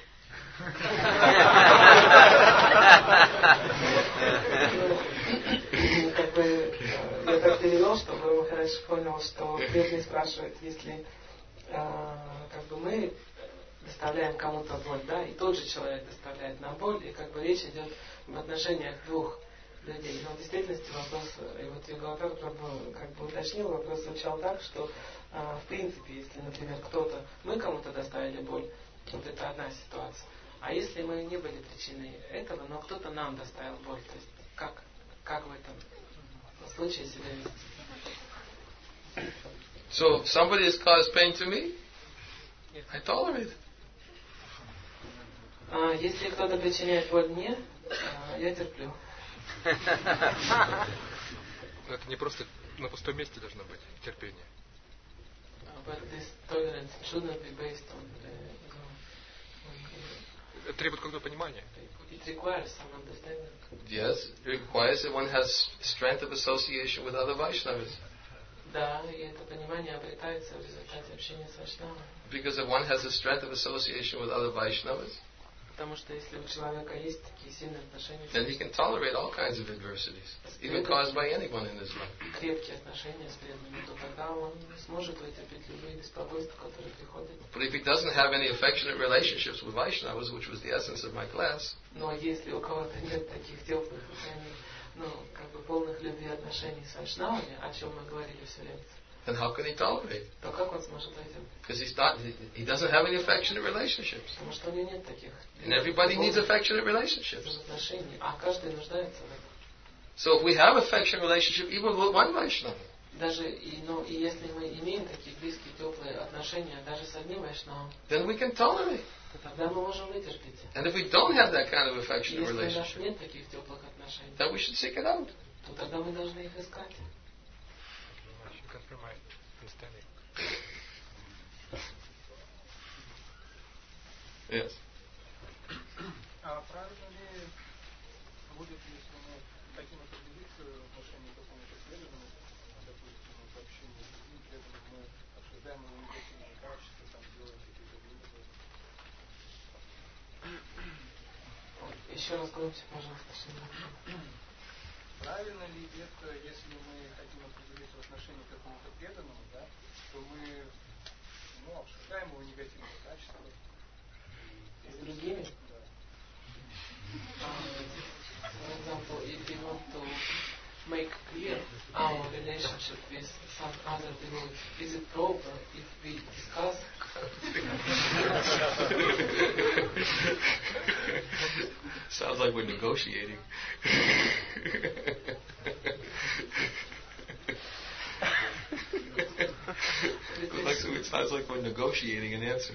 Как бы э, я так перевел, чтобы он хорошо понял, что преданный спрашивает, если э, как бы мы доставляем кому-то боль, да, и тот же человек доставляет нам боль, и как бы речь идет в отношениях двух людей. Но в действительности вопрос, и вот Югалатар Прабху как бы уточнил, вопрос звучал так, что э, в принципе, если, например, кто-то, мы кому-то доставили боль, вот это одна ситуация. А если мы не были причиной этого, но кто-то нам доставил боль, то есть как, как в этом случае себя вести? So if somebody has caused pain to me, I tolerate it. А, если кто-то причиняет боль мне, а, я терплю. Но это не просто на пустом месте должно быть терпение. But this tolerance shouldn't be based on the, you know, Это требует какого-то понимания. it requires some understanding. Yes, it requires that one has strength of association with other Vaishnavas. Да, и это понимание обретается в результате общения с Вайшнавой. Because if one has a strength of association with other Vaishnavas, Потому что если у человека есть такие сильные отношения, then he can tolerate all kinds of adversities, even caused by anyone in his life. крепкие отношения с преданными, то тогда он сможет вытерпеть любые беспокойства, которые приходят. But if he doesn't have any affectionate relationships with Vaishnavas, which was the essence of my class, но если у кого-то нет таких теплых, ну, как бы полных любви отношений с вайшнавами, о чем мы говорили все время, then how can he tolerate? то как он сможет это? Because he's not, he, he doesn't have any affectionate relationships. Потому что у него нет таких. And everybody needs affectionate relationships. Отношений, а каждый нуждается в этом. So if we have affectionate relationship, even with one Vaishnava, даже и, ну, и если мы имеем такие близкие, теплые отношения даже с одним вайшнавом, then we can tolerate. то тогда мы можем вытерпеть. And if we don't have that kind of affectionate Если у нас relationship, нет таких теплых отношений, then we should seek it out. то тогда мы должны их искать. Yes. А правильно ли будет, если мы хотим определиться в отношении какому-то преданному, допустим, в общении с другим преданным, мы обсуждаем его негативные качества, там делаем какие-то выводы? Еще раз громче, пожалуйста. Правильно ли это, если мы хотим определиться в отношении к какому-то преданному, да, то мы ну, обсуждаем его негативные качества? С другими? Да. For example, if you want to make clear our relationship with some other devotees, is it proper if we discuss? Sounds like we're negotiating. Like, it sounds like we're negotiating an answer.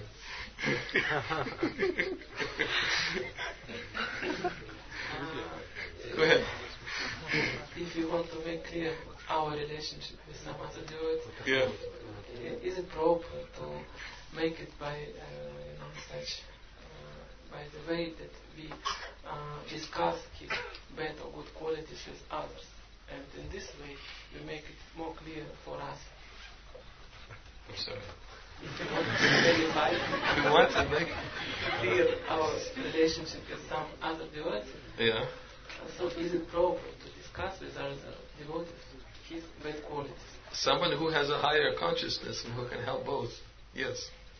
Go ahead. If you want to make clear our relationship with some other devotees, yeah. is it proper to make it by, uh, you know, such, uh, by the way that we uh, discuss his bad or good qualities with others, and in this way we make it more clear for us. I'm sorry. If you want to verify, We want to make clear our relationship with some other devotees, yeah. so is it proper to discuss with other devotees his bad qualities? Someone who has a higher consciousness and who can help both. Yes.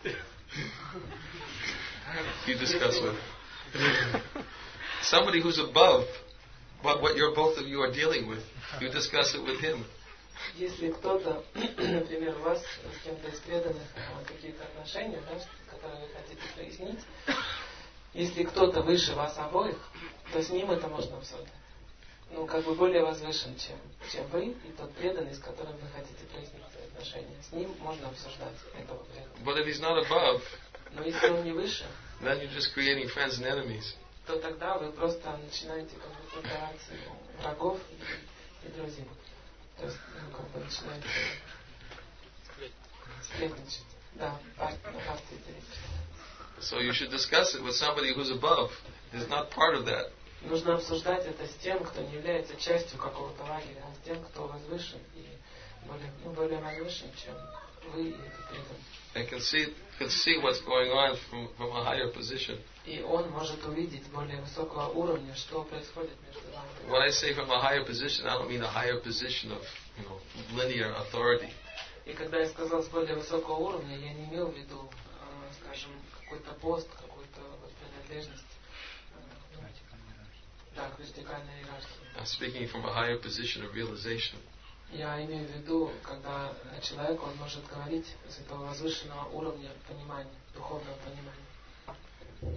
You discuss with. Somebody who's above what, what you're both of you are dealing with. You discuss it with him. Если кто-то, например, у вас с кем-то из преданных какие-то отношения, да, которые вы хотите прояснить, если кто-то выше вас обоих, то с ним это можно обсуждать. Ну, как бы более возвышен, чем, чем вы, и тот преданный, с которым вы хотите прояснить свои отношения. С ним можно обсуждать этого преданного. But if he's not above, но если он не выше, then you're just creating friends and enemies. то тогда вы просто начинаете как бы создавать врагов и, и друзей. То есть, ну, как бы начинаете сплетничать. Да, на партии делиться. So you should discuss it with somebody who's above. Is not part of that. Нужно обсуждать это с тем, кто не является частью какого-то лагеря, а с тем, кто возвышен и более, ну, более возвышен, чем вы и этот преданный. And can see can see what's going on from, from a higher position. И он может увидеть с более высокого уровня, что происходит между вами. When I say from a higher position, I don't mean a higher position of, you know, linear authority. И когда я сказал с более высокого уровня, я не имел в виду, э, скажем, какой-то пост, какую-то вот принадлежность. Да, к вертикальной иерархии. I'm speaking from a higher position of realization. Я имею в виду, когда человек, он может говорить с этого возвышенного уровня понимания, духовного понимания.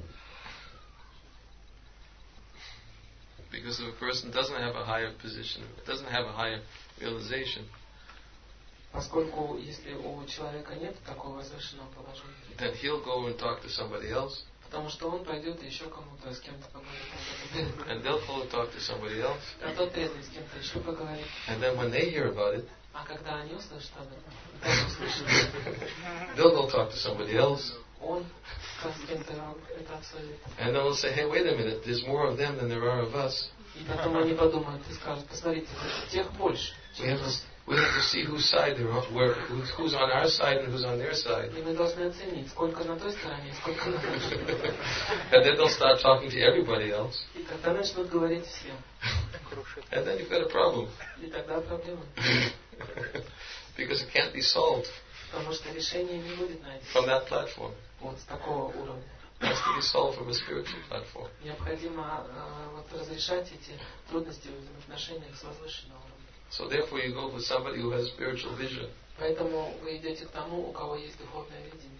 Because if a person doesn't have a higher position, doesn't have a higher realization, поскольку если у человека нет такого возвышенного положения, then he'll go and talk to somebody else. Потому что он пойдет еще кому-то, с кем-то поговорит. And they'll go and talk to somebody else. А тот преданный с кем-то еще поговорит. And then when they hear about it, а когда они услышат об этом, даже услышат, they'll go talk to somebody else. Он с кем-то это обсудит. And they'll say, hey, wait a minute, there's more of them than there are of us. И потом они подумают и скажут, посмотрите, тех больше. We have to, we have to see whose side they're on, where, who's, who's on our side and who's on their side. И мы должны оценить, сколько на той стороне, сколько на нашей. And then they'll start talking to everybody else. И тогда начнут говорить всем. And then you've got a problem. И тогда проблема. Because it can't be solved. Потому что решение не будет найдено. From that platform. Вот с такого уровня. It has to be solved from a spiritual platform. Необходимо э, вот, разрешать эти трудности в взаимоотношениях с возвышенным уровнем. So therefore you go with somebody who has spiritual vision. Поэтому вы идете к тому, у кого есть духовное видение.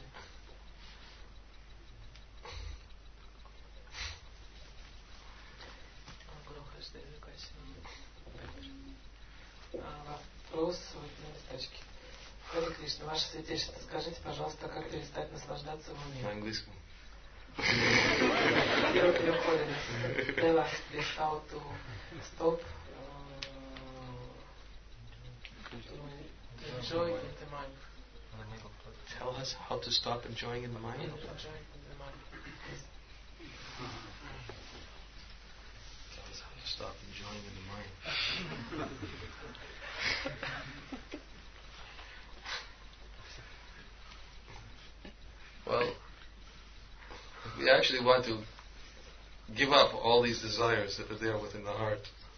Вопрос вот на листочке. Харе Кришна, Ваше Святейшество, скажите, пожалуйста, как перестать наслаждаться в уме? На английском. Your Holiness, tell us please how to stop uh, to enjoy in the mind. Tell us how to stop enjoying in the mind. In enjoying in the mind. Tell us how to stop enjoying in the mind. Well, if we actually want to give up all these desires that are there within the heart,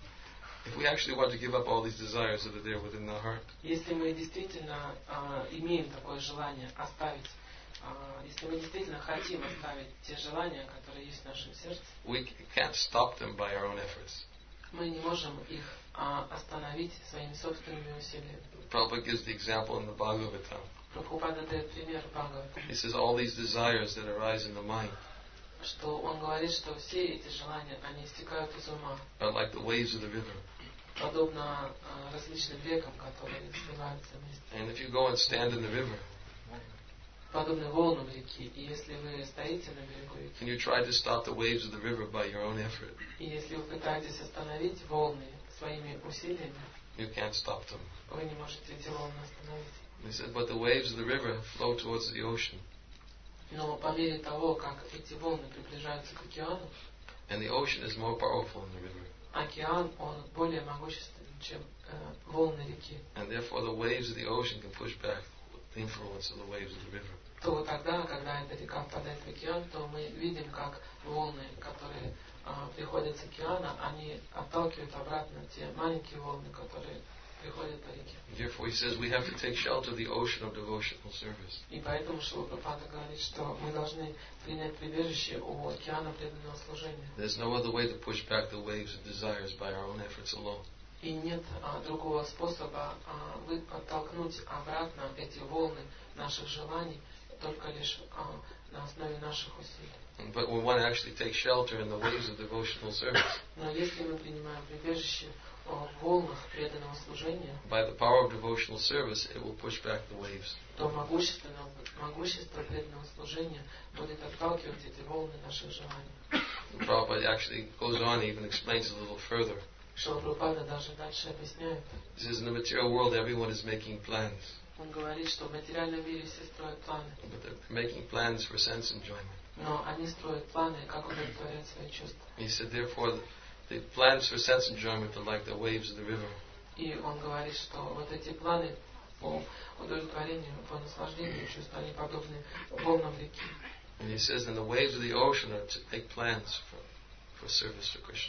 if we actually want to give up all these desires that are there within the heart, если мы действительно э, имеем такое желание оставить, э, если мы действительно хотим оставить те желания, которые есть в нашем сердце, we can't stop them by our own efforts. мы не можем их э, остановить своими собственными усилиями. Prabhupada gives the example in the Bhagavatam. Прабхупада дает пример в Бхагаватам. He says all these desires that arise in the mind Что он говорит, что все эти желания, они истекают из ума, are like the waves of the river. подобно э, различным рекам, которые сливаются вместе. And if you go and stand in the river, Подобны волнам реки. И если вы стоите на берегу реки, and you try to stop the waves of the river by your own effort, и если вы пытаетесь остановить волны своими усилиями, you can't stop them. вы не можете эти волны остановить. He said, but the waves of the river flow towards the ocean, Но по мере того, как эти волны приближаются к океану, and the ocean is more powerful than the river. океан, он более могущественен, чем э, волны реки. And therefore the waves of the ocean can push back the influence of the waves of the river. То тогда, когда эта река впадает в океан, то мы видим, как волны, которые э, приходят с океана, они отталкивают обратно те маленькие волны, которые приходят по реке. Therefore he says we have to take shelter of the ocean of devotional service. И поэтому Шрила Прабхупада говорит, что мы должны принять прибежище у океана преданного служения. There's no other way to push back the waves of desires by our own efforts alone. И нет а, другого способа а, вы, оттолкнуть обратно эти волны наших желаний, только лишь а, на основе наших усилий. But we want to actually take shelter in the waves of devotional service. Но если мы принимаем прибежище в волнах преданного служения, By the power of devotional service, it will push back the waves. то могущество, могущество преданного служения будет отталкивать эти волны наших желаний. The Prabhupada actually goes on, he even explains it a little further. Шрила Прабхупада даже дальше объясняет. He says, in the material world, everyone is making plans. Он говорит, что в материальном мире все строят планы, But they're making plans for sense enjoyment. но они строят планы, как удовлетворять свои чувства. He said, therefore, the, the plans for sense enjoyment are like the waves of the river. И он говорит, что вот эти планы по удовлетворению, по наслаждению чувств, они подобны волнам реки. And he says, and the waves of the ocean are to make plans for, for service for Krishna.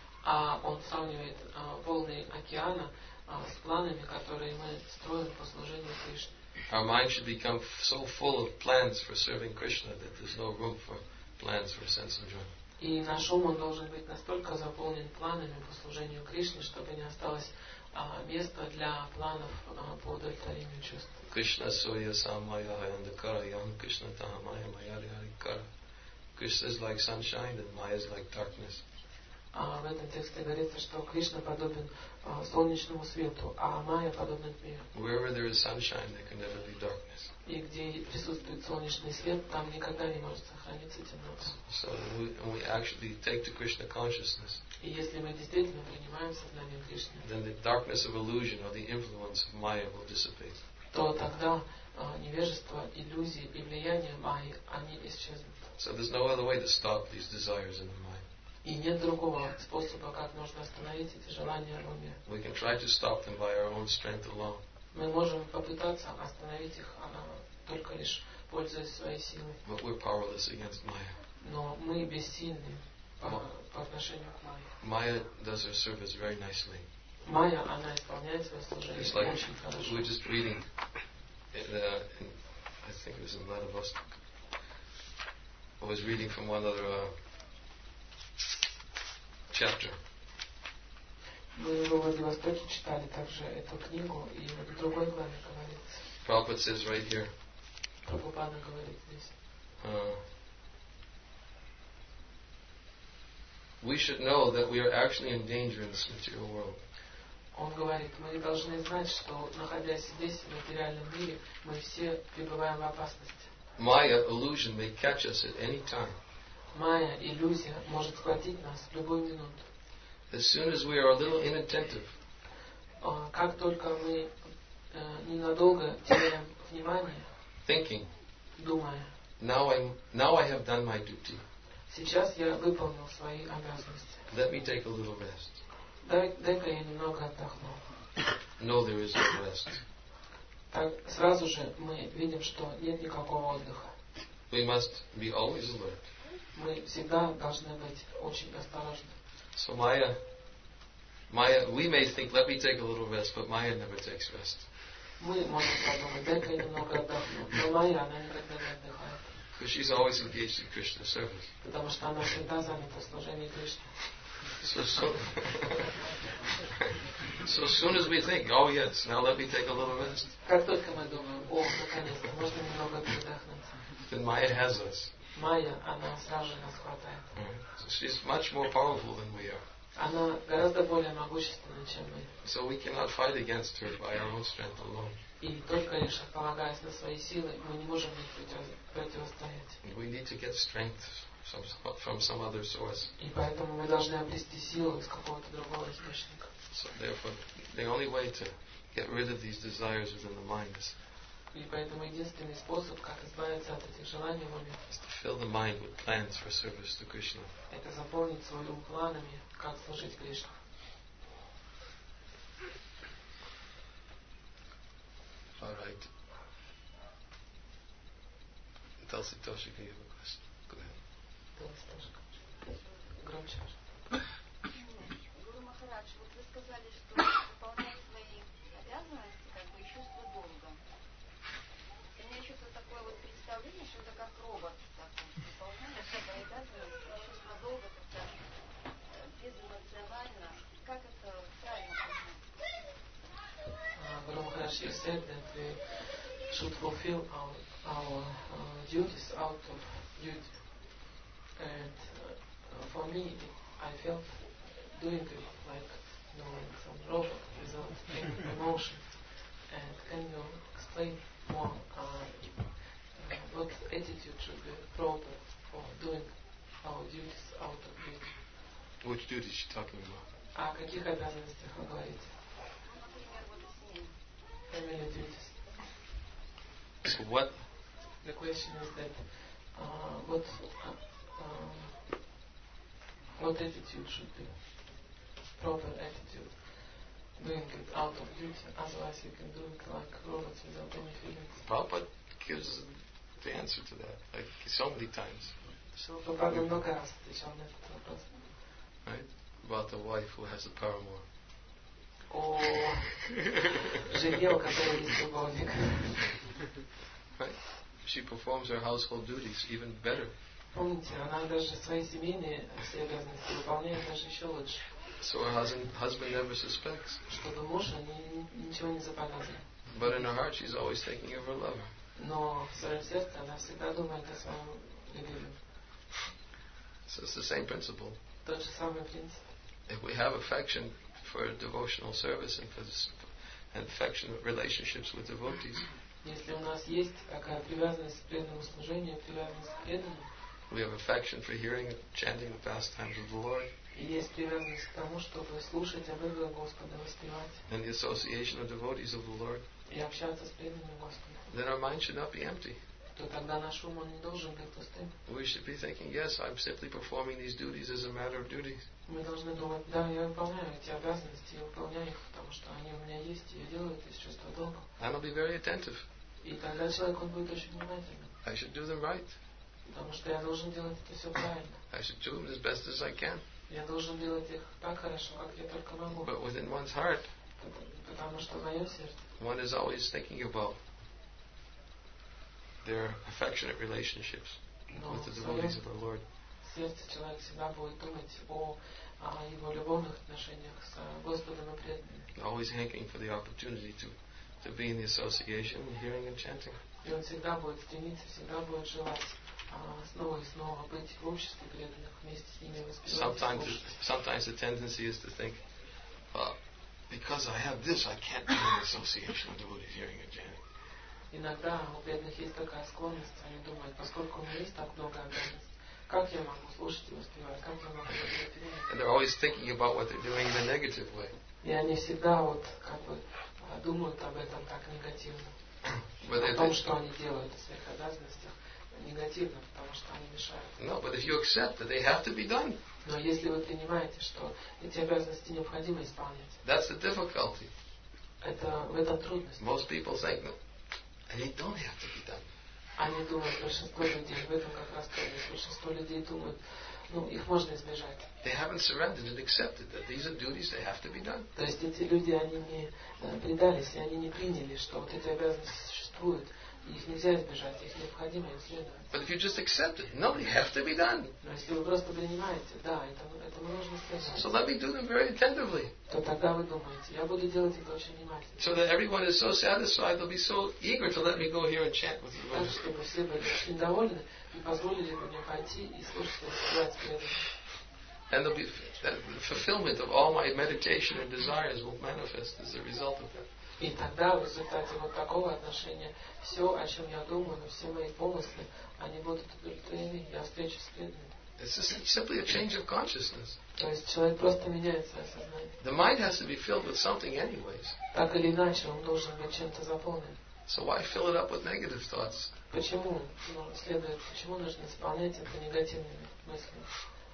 А он сравнивает а, волны океана а, с планами, которые мы строим по служению Кришне. Our mind should become so full of plans for serving Krishna that there's no room for plans for sense enjoyment. И наш ум, он должен быть настолько заполнен планами по служению Кришне, чтобы не осталось а, места для планов а, по удовлетворению чувств. Krishna soya samaya andakara yam Krishna tahamaya mayari harikara. Krishna is like sunshine and Maya is like darkness. А в этом тексте говорится, что Кришна подобен а, солнечному свету, а Майя подобна тьме. Wherever there is sunshine, there can never be darkness. И где присутствует солнечный свет, там никогда не может сохраниться темнота. So we, when we actually take to Krishna consciousness, И если мы действительно принимаем сознание Кришны, then the darkness of illusion or the influence of Maya will dissipate. то тогда а, невежество, иллюзии и влияние Майи, они исчезнут. So there's no other way to stop these desires in the mind. И нет другого способа, как можно остановить эти желания в уме. We can try to stop them by our own strength alone. Мы можем попытаться остановить их а, только лишь пользуясь своей силой. But we're powerless against Maya. Но мы бессильны по, по отношению к Майе. Maya does her service very nicely. Майя, она исполняет свое служение It's like очень хорошо. we're just reading in, uh, in, I think it was in Vladivostok. I was reading from one other uh, chapter. Мы во Владивостоке читали также эту книгу, и в другой главе говорится. Prabhupada says right here. Прабхупада говорит здесь. Uh, we should know that we are actually in danger in this material world. Он говорит, мы должны знать, что, находясь здесь, в материальном мире, мы все пребываем в опасности. Maya illusion may catch us at any time. Майя, иллюзия, может схватить нас в любую минуту. As soon as we are a little inattentive, как только мы ненадолго теряем внимание, thinking, думая, now I'm now I have done my duty. Сейчас я выполнил свои обязанности. Let me take a little rest. Дай, дай-ка я немного отдохну. No, there is no rest. Так сразу же мы видим, что нет никакого отдыха. We must be always alert. Мы всегда должны быть очень осторожны. So Maya, Maya, we may think, let me take a little rest, but Maya never takes rest. Мы можем подумать, дай-ка я немного отдохну. Но Майя, она никогда не отдыхает. Because she's always engaged in Krishna service. Потому что она всегда занята в служении Кришне. So, so, so as soon as we think, oh yes, now let me take a little rest. Как только мы думаем, о, наконец-то, можно немного передохнуть. Then Maya has us. Майя, она сразу же нас хватает. So she's much more powerful than we are. Она гораздо более могущественна, чем мы. So we cannot fight against her by our own strength alone. И только лишь полагаясь на свои силы, мы не можем ей противостоять. We need to get strength from, from some other source. И поэтому мы должны обрести силу из какого-то другого источника. So therefore, the only way to get rid of these desires within the mind is И поэтому единственный способ, как избавиться от этих желаний в уме, to fill the mind with plans for service to Krishna. Это заполнить свой ум планами, как служить Кришне. All right. Tulsi Toshika, you have a question? Go ahead. Tulsi Toshika. Громче. Гуру Махарадж, вот вы сказали, что выполняя свои обязанности, как бы и чувство долга. У меня что-то такое вот представление, что это как робот такой, выполняешь свои обязанности, и чувство долга как-то безэмоционально. Как это правильно понять? Guru Maharaj, you said that we should fulfill our, our uh, duties out of duty. And uh, for me, it, I felt doing it like you know, like some robot without any emotion. And can you explain more uh, uh, what attitude should be proper for doing our duties out of duty? Which duty is she talking about? О каких обязанностях вы говорите? Family duties. So what? The question is that uh, what uh, um, what attitude should be proper attitude? Doing it out of duty, otherwise you can do it like robots without any feelings. Prabhupada gives the answer to that, like so many times. Шрила Прабхупада много раз отвечал на этот вопрос. Right? About the wife who has a paramour. О жене, у которой есть любовник. Right? She performs her household duties even better. Помните, она даже свои семейные все обязанности выполняет даже еще лучше. So her husband, husband never suspects. Чтобы муж ни, ничего не заподозрил. But in her heart, she's always thinking of her lover. Но в своем сердце она всегда думает о своем любимом. So it's the same principle. Тот же самый принцип. If we have affection for devotional service and for this, and affectionate relationships with devotees, если у нас есть такая привязанность к преданному служению, привязанность к преданным, we have affection for hearing and chanting the pastimes of the Lord, и есть привязанность к тому, чтобы слушать об играх Господа, воспевать, and the association of devotees of the Lord, и общаться с преданными Господа, then our mind should not be empty. то тогда наш ум он не должен быть пустым. We should be thinking, yes, I'm simply performing these duties as a matter of duty. Мы должны думать, да, я выполняю эти обязанности, я выполняю их, потому что они у меня есть, и я делаю это из чувства долга. And I'll be very attentive. И тогда человек, он будет очень внимательным. I should do them right. Потому что я должен делать это все правильно. I should do them as best as I can. Я должен делать их так хорошо, как я только могу. But within one's heart, Потому что в моем сердце one is always thinking about their affectionate relationships Но with the в своем devotees of our Lord. сердце человек всегда будет думать о, о его любовных отношениях с Господом и преданными. Always hankering for the opportunity to, to be in the association, hearing and chanting. И он всегда будет стремиться, всегда будет желать а, снова и снова быть в обществе преданных, вместе с ними воспевать. Sometimes, sometimes the tendency is to think, uh, because I have this, I can't be in the association of devotees, hearing and chanting. Иногда у бедных есть такая склонность, они думают, поскольку у меня есть так много обязанностей, как я могу слушать и воспевать, как я могу воспевать время? And they're always thinking about what they're doing in a negative way. И они всегда вот как бы думают об этом так негативно. But О if том, they, что они делают, о своих обязанностях негативно, потому что они мешают. no, but if you accept that they have to be done, Но если вы принимаете, что эти обязанности необходимо исполнять, that's the difficulty. это в этом трудность. Most people think, no, they don't have to be done. Они думают, большинство людей, в этом как раз трудность. Большинство людей думают, ну, их можно избежать. They haven't surrendered and accepted that these are duties that have to be done. То есть эти люди, они не э, предались, и они не приняли, что вот эти обязанности существуют, и их нельзя избежать, их необходимо им следовать. But if you just accept it, no, they have to be done. Но если вы просто принимаете, да, этому, этому нужно следовать, So let me do them very attentively, то тогда вы думаете, я буду делать это очень внимательно. so that everyone is so satisfied, they'll be so eager to let me go here and chant with you. Так, чтобы все были очень довольны и позволили бы мне пойти и слушать и воспевать преданных. And there'll be that fulfillment of all my meditation and desires will manifest as a result of that. И тогда в результате вот такого отношения все, о чем я думаю, все мои помыслы, они будут удовлетворены, я встречусь с преданными. It's just simply a change of consciousness. То есть человек просто меняет свое сознание. The mind has to be filled with something anyways. Так или иначе, он должен быть чем-то заполнен. So why fill it up with negative thoughts? Почему? Ну, следует, почему нужно заполнять это негативными мыслями?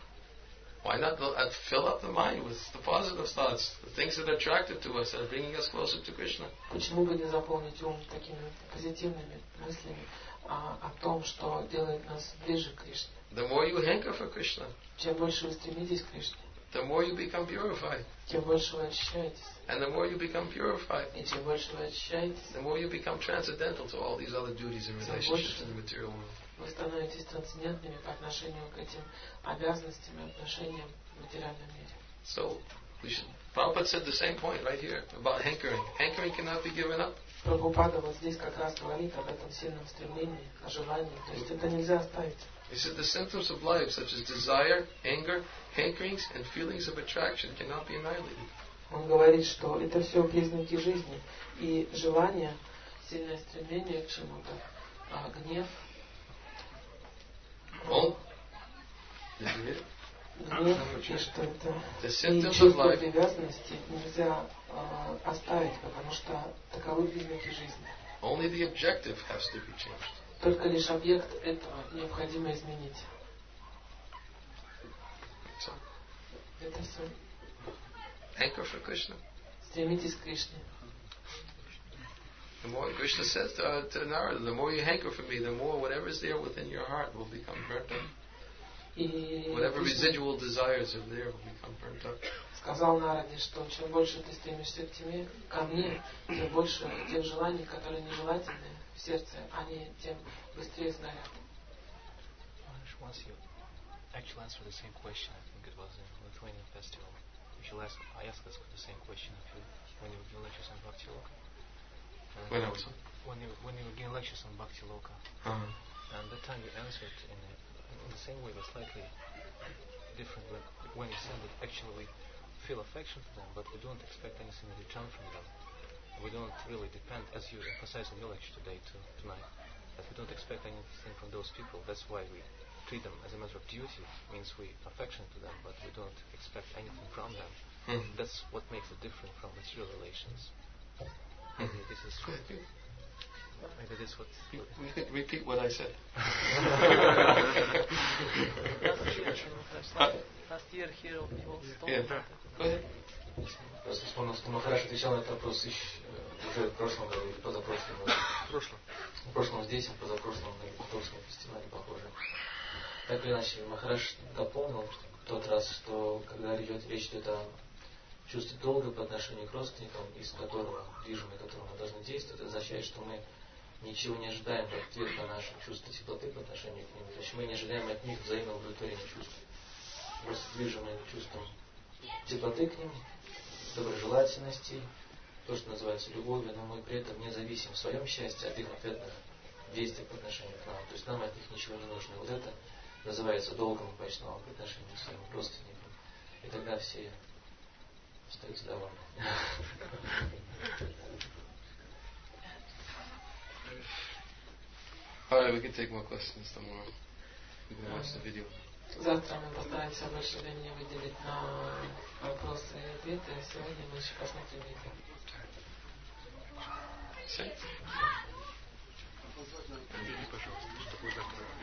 Why not fill up the mind with the positive thoughts, the things that are attractive to us, that are bringing us closer to Krishna? Почему бы не заполнить ум такими позитивными мыслями о, о том, что делает нас ближе к Кришне? The more you hanker for Krishna, Чем больше вы стремитесь к Кришне, the more you become purified. тем больше вы очищаетесь. And the more you become purified, И чем больше вы очищаетесь, the more you become transcendental to all these other duties and relationships in the material world. вы становитесь трансцендентными по отношению к этим обязанностям и отношениям в материальном мире. So, we should, Prabhupada said the same point right here about hankering. Hankering cannot be given up. Прабхупада вот здесь как раз говорит об этом сильном стремлении, о желании. То есть это нельзя оставить. He said the symptoms of life, such as desire, anger, hankerings, and feelings of attraction, cannot be annihilated. Он говорит, что это все признаки жизни. И желание, сильное стремление к чему-то, а гнев, All, did you read it? гнев, и что это The и symptoms of чувство life, привязанности нельзя э, оставить, потому что таковы признаки жизни. only the objective has to be changed. Только лишь объект этого необходимо изменить. So, Это все. hanker for Krishna. Стремитесь к Кришне. The more Krishna says to, uh, to Narada, the more you hanker for me, the more whatever is there within your heart will become burnt up. И Whatever Кришна residual desires are there will become burnt up. сказал Нараде, что чем больше ты стремишься к тебе, ко мне, тем больше тех желаний, которые нежелательны в сердце, они тем быстрее сгорят. Once you actually answered the same question, I think it was in Lithuanian festival. You should ask, I asked us the same question if you, when you were giving lectures on Bhakti Loka. And When I was on? when you when you were giving lectures on Bhakti Loka, Uh-huh. and that time you answered in, a, in the same way, but slightly different. When, when you said that actually we feel affection for them, but we don't expect anything in return from them. We don't really depend, as you emphasized in your lecture today, to, tonight, that we don't expect anything from those people. That's why we treat them as a matter of duty. Means we affection to them, but we don't expect anything from them. Hmm. That's what makes it different from material relations. Maybe this is maybe this is what. You, you could repeat what I said. Last year here also. Yeah. Go ahead. Просто вспомнил, что Махарадж отвечал на этот вопрос еще, уже в прошлом году или позапрошлом году. В прошлом. В прошлом здесь, а позапрошлом на Ягутовском фестивале, похоже. Так или иначе, Махарадж дополнил в тот раз, что когда идет, речь идет о чувстве долга по отношению к родственникам, из которого, движимой которого мы должны действовать, это означает, что мы ничего не ожидаем в ответ на наше чувство теплоты по отношению к ним. То есть мы не ожидаем от них взаимного удовлетворения чувств. Просто движимым чувством теплоты к ним, доброжелательности, то, что называется любовью, но мы при этом не зависим в своем счастье от их ответных действий по отношению к нам. То есть нам от них ничего не нужно. Вот это называется долгом вайшнава по отношению к своим родственникам. И тогда все остаются довольны. Alright, we can take more questions tomorrow. We can watch the video. Завтра мы постараемся больше времени выделить на вопросы и ответы. Сегодня мы еще посмотрим видео. Все? Пожалуйста, чтобы завтра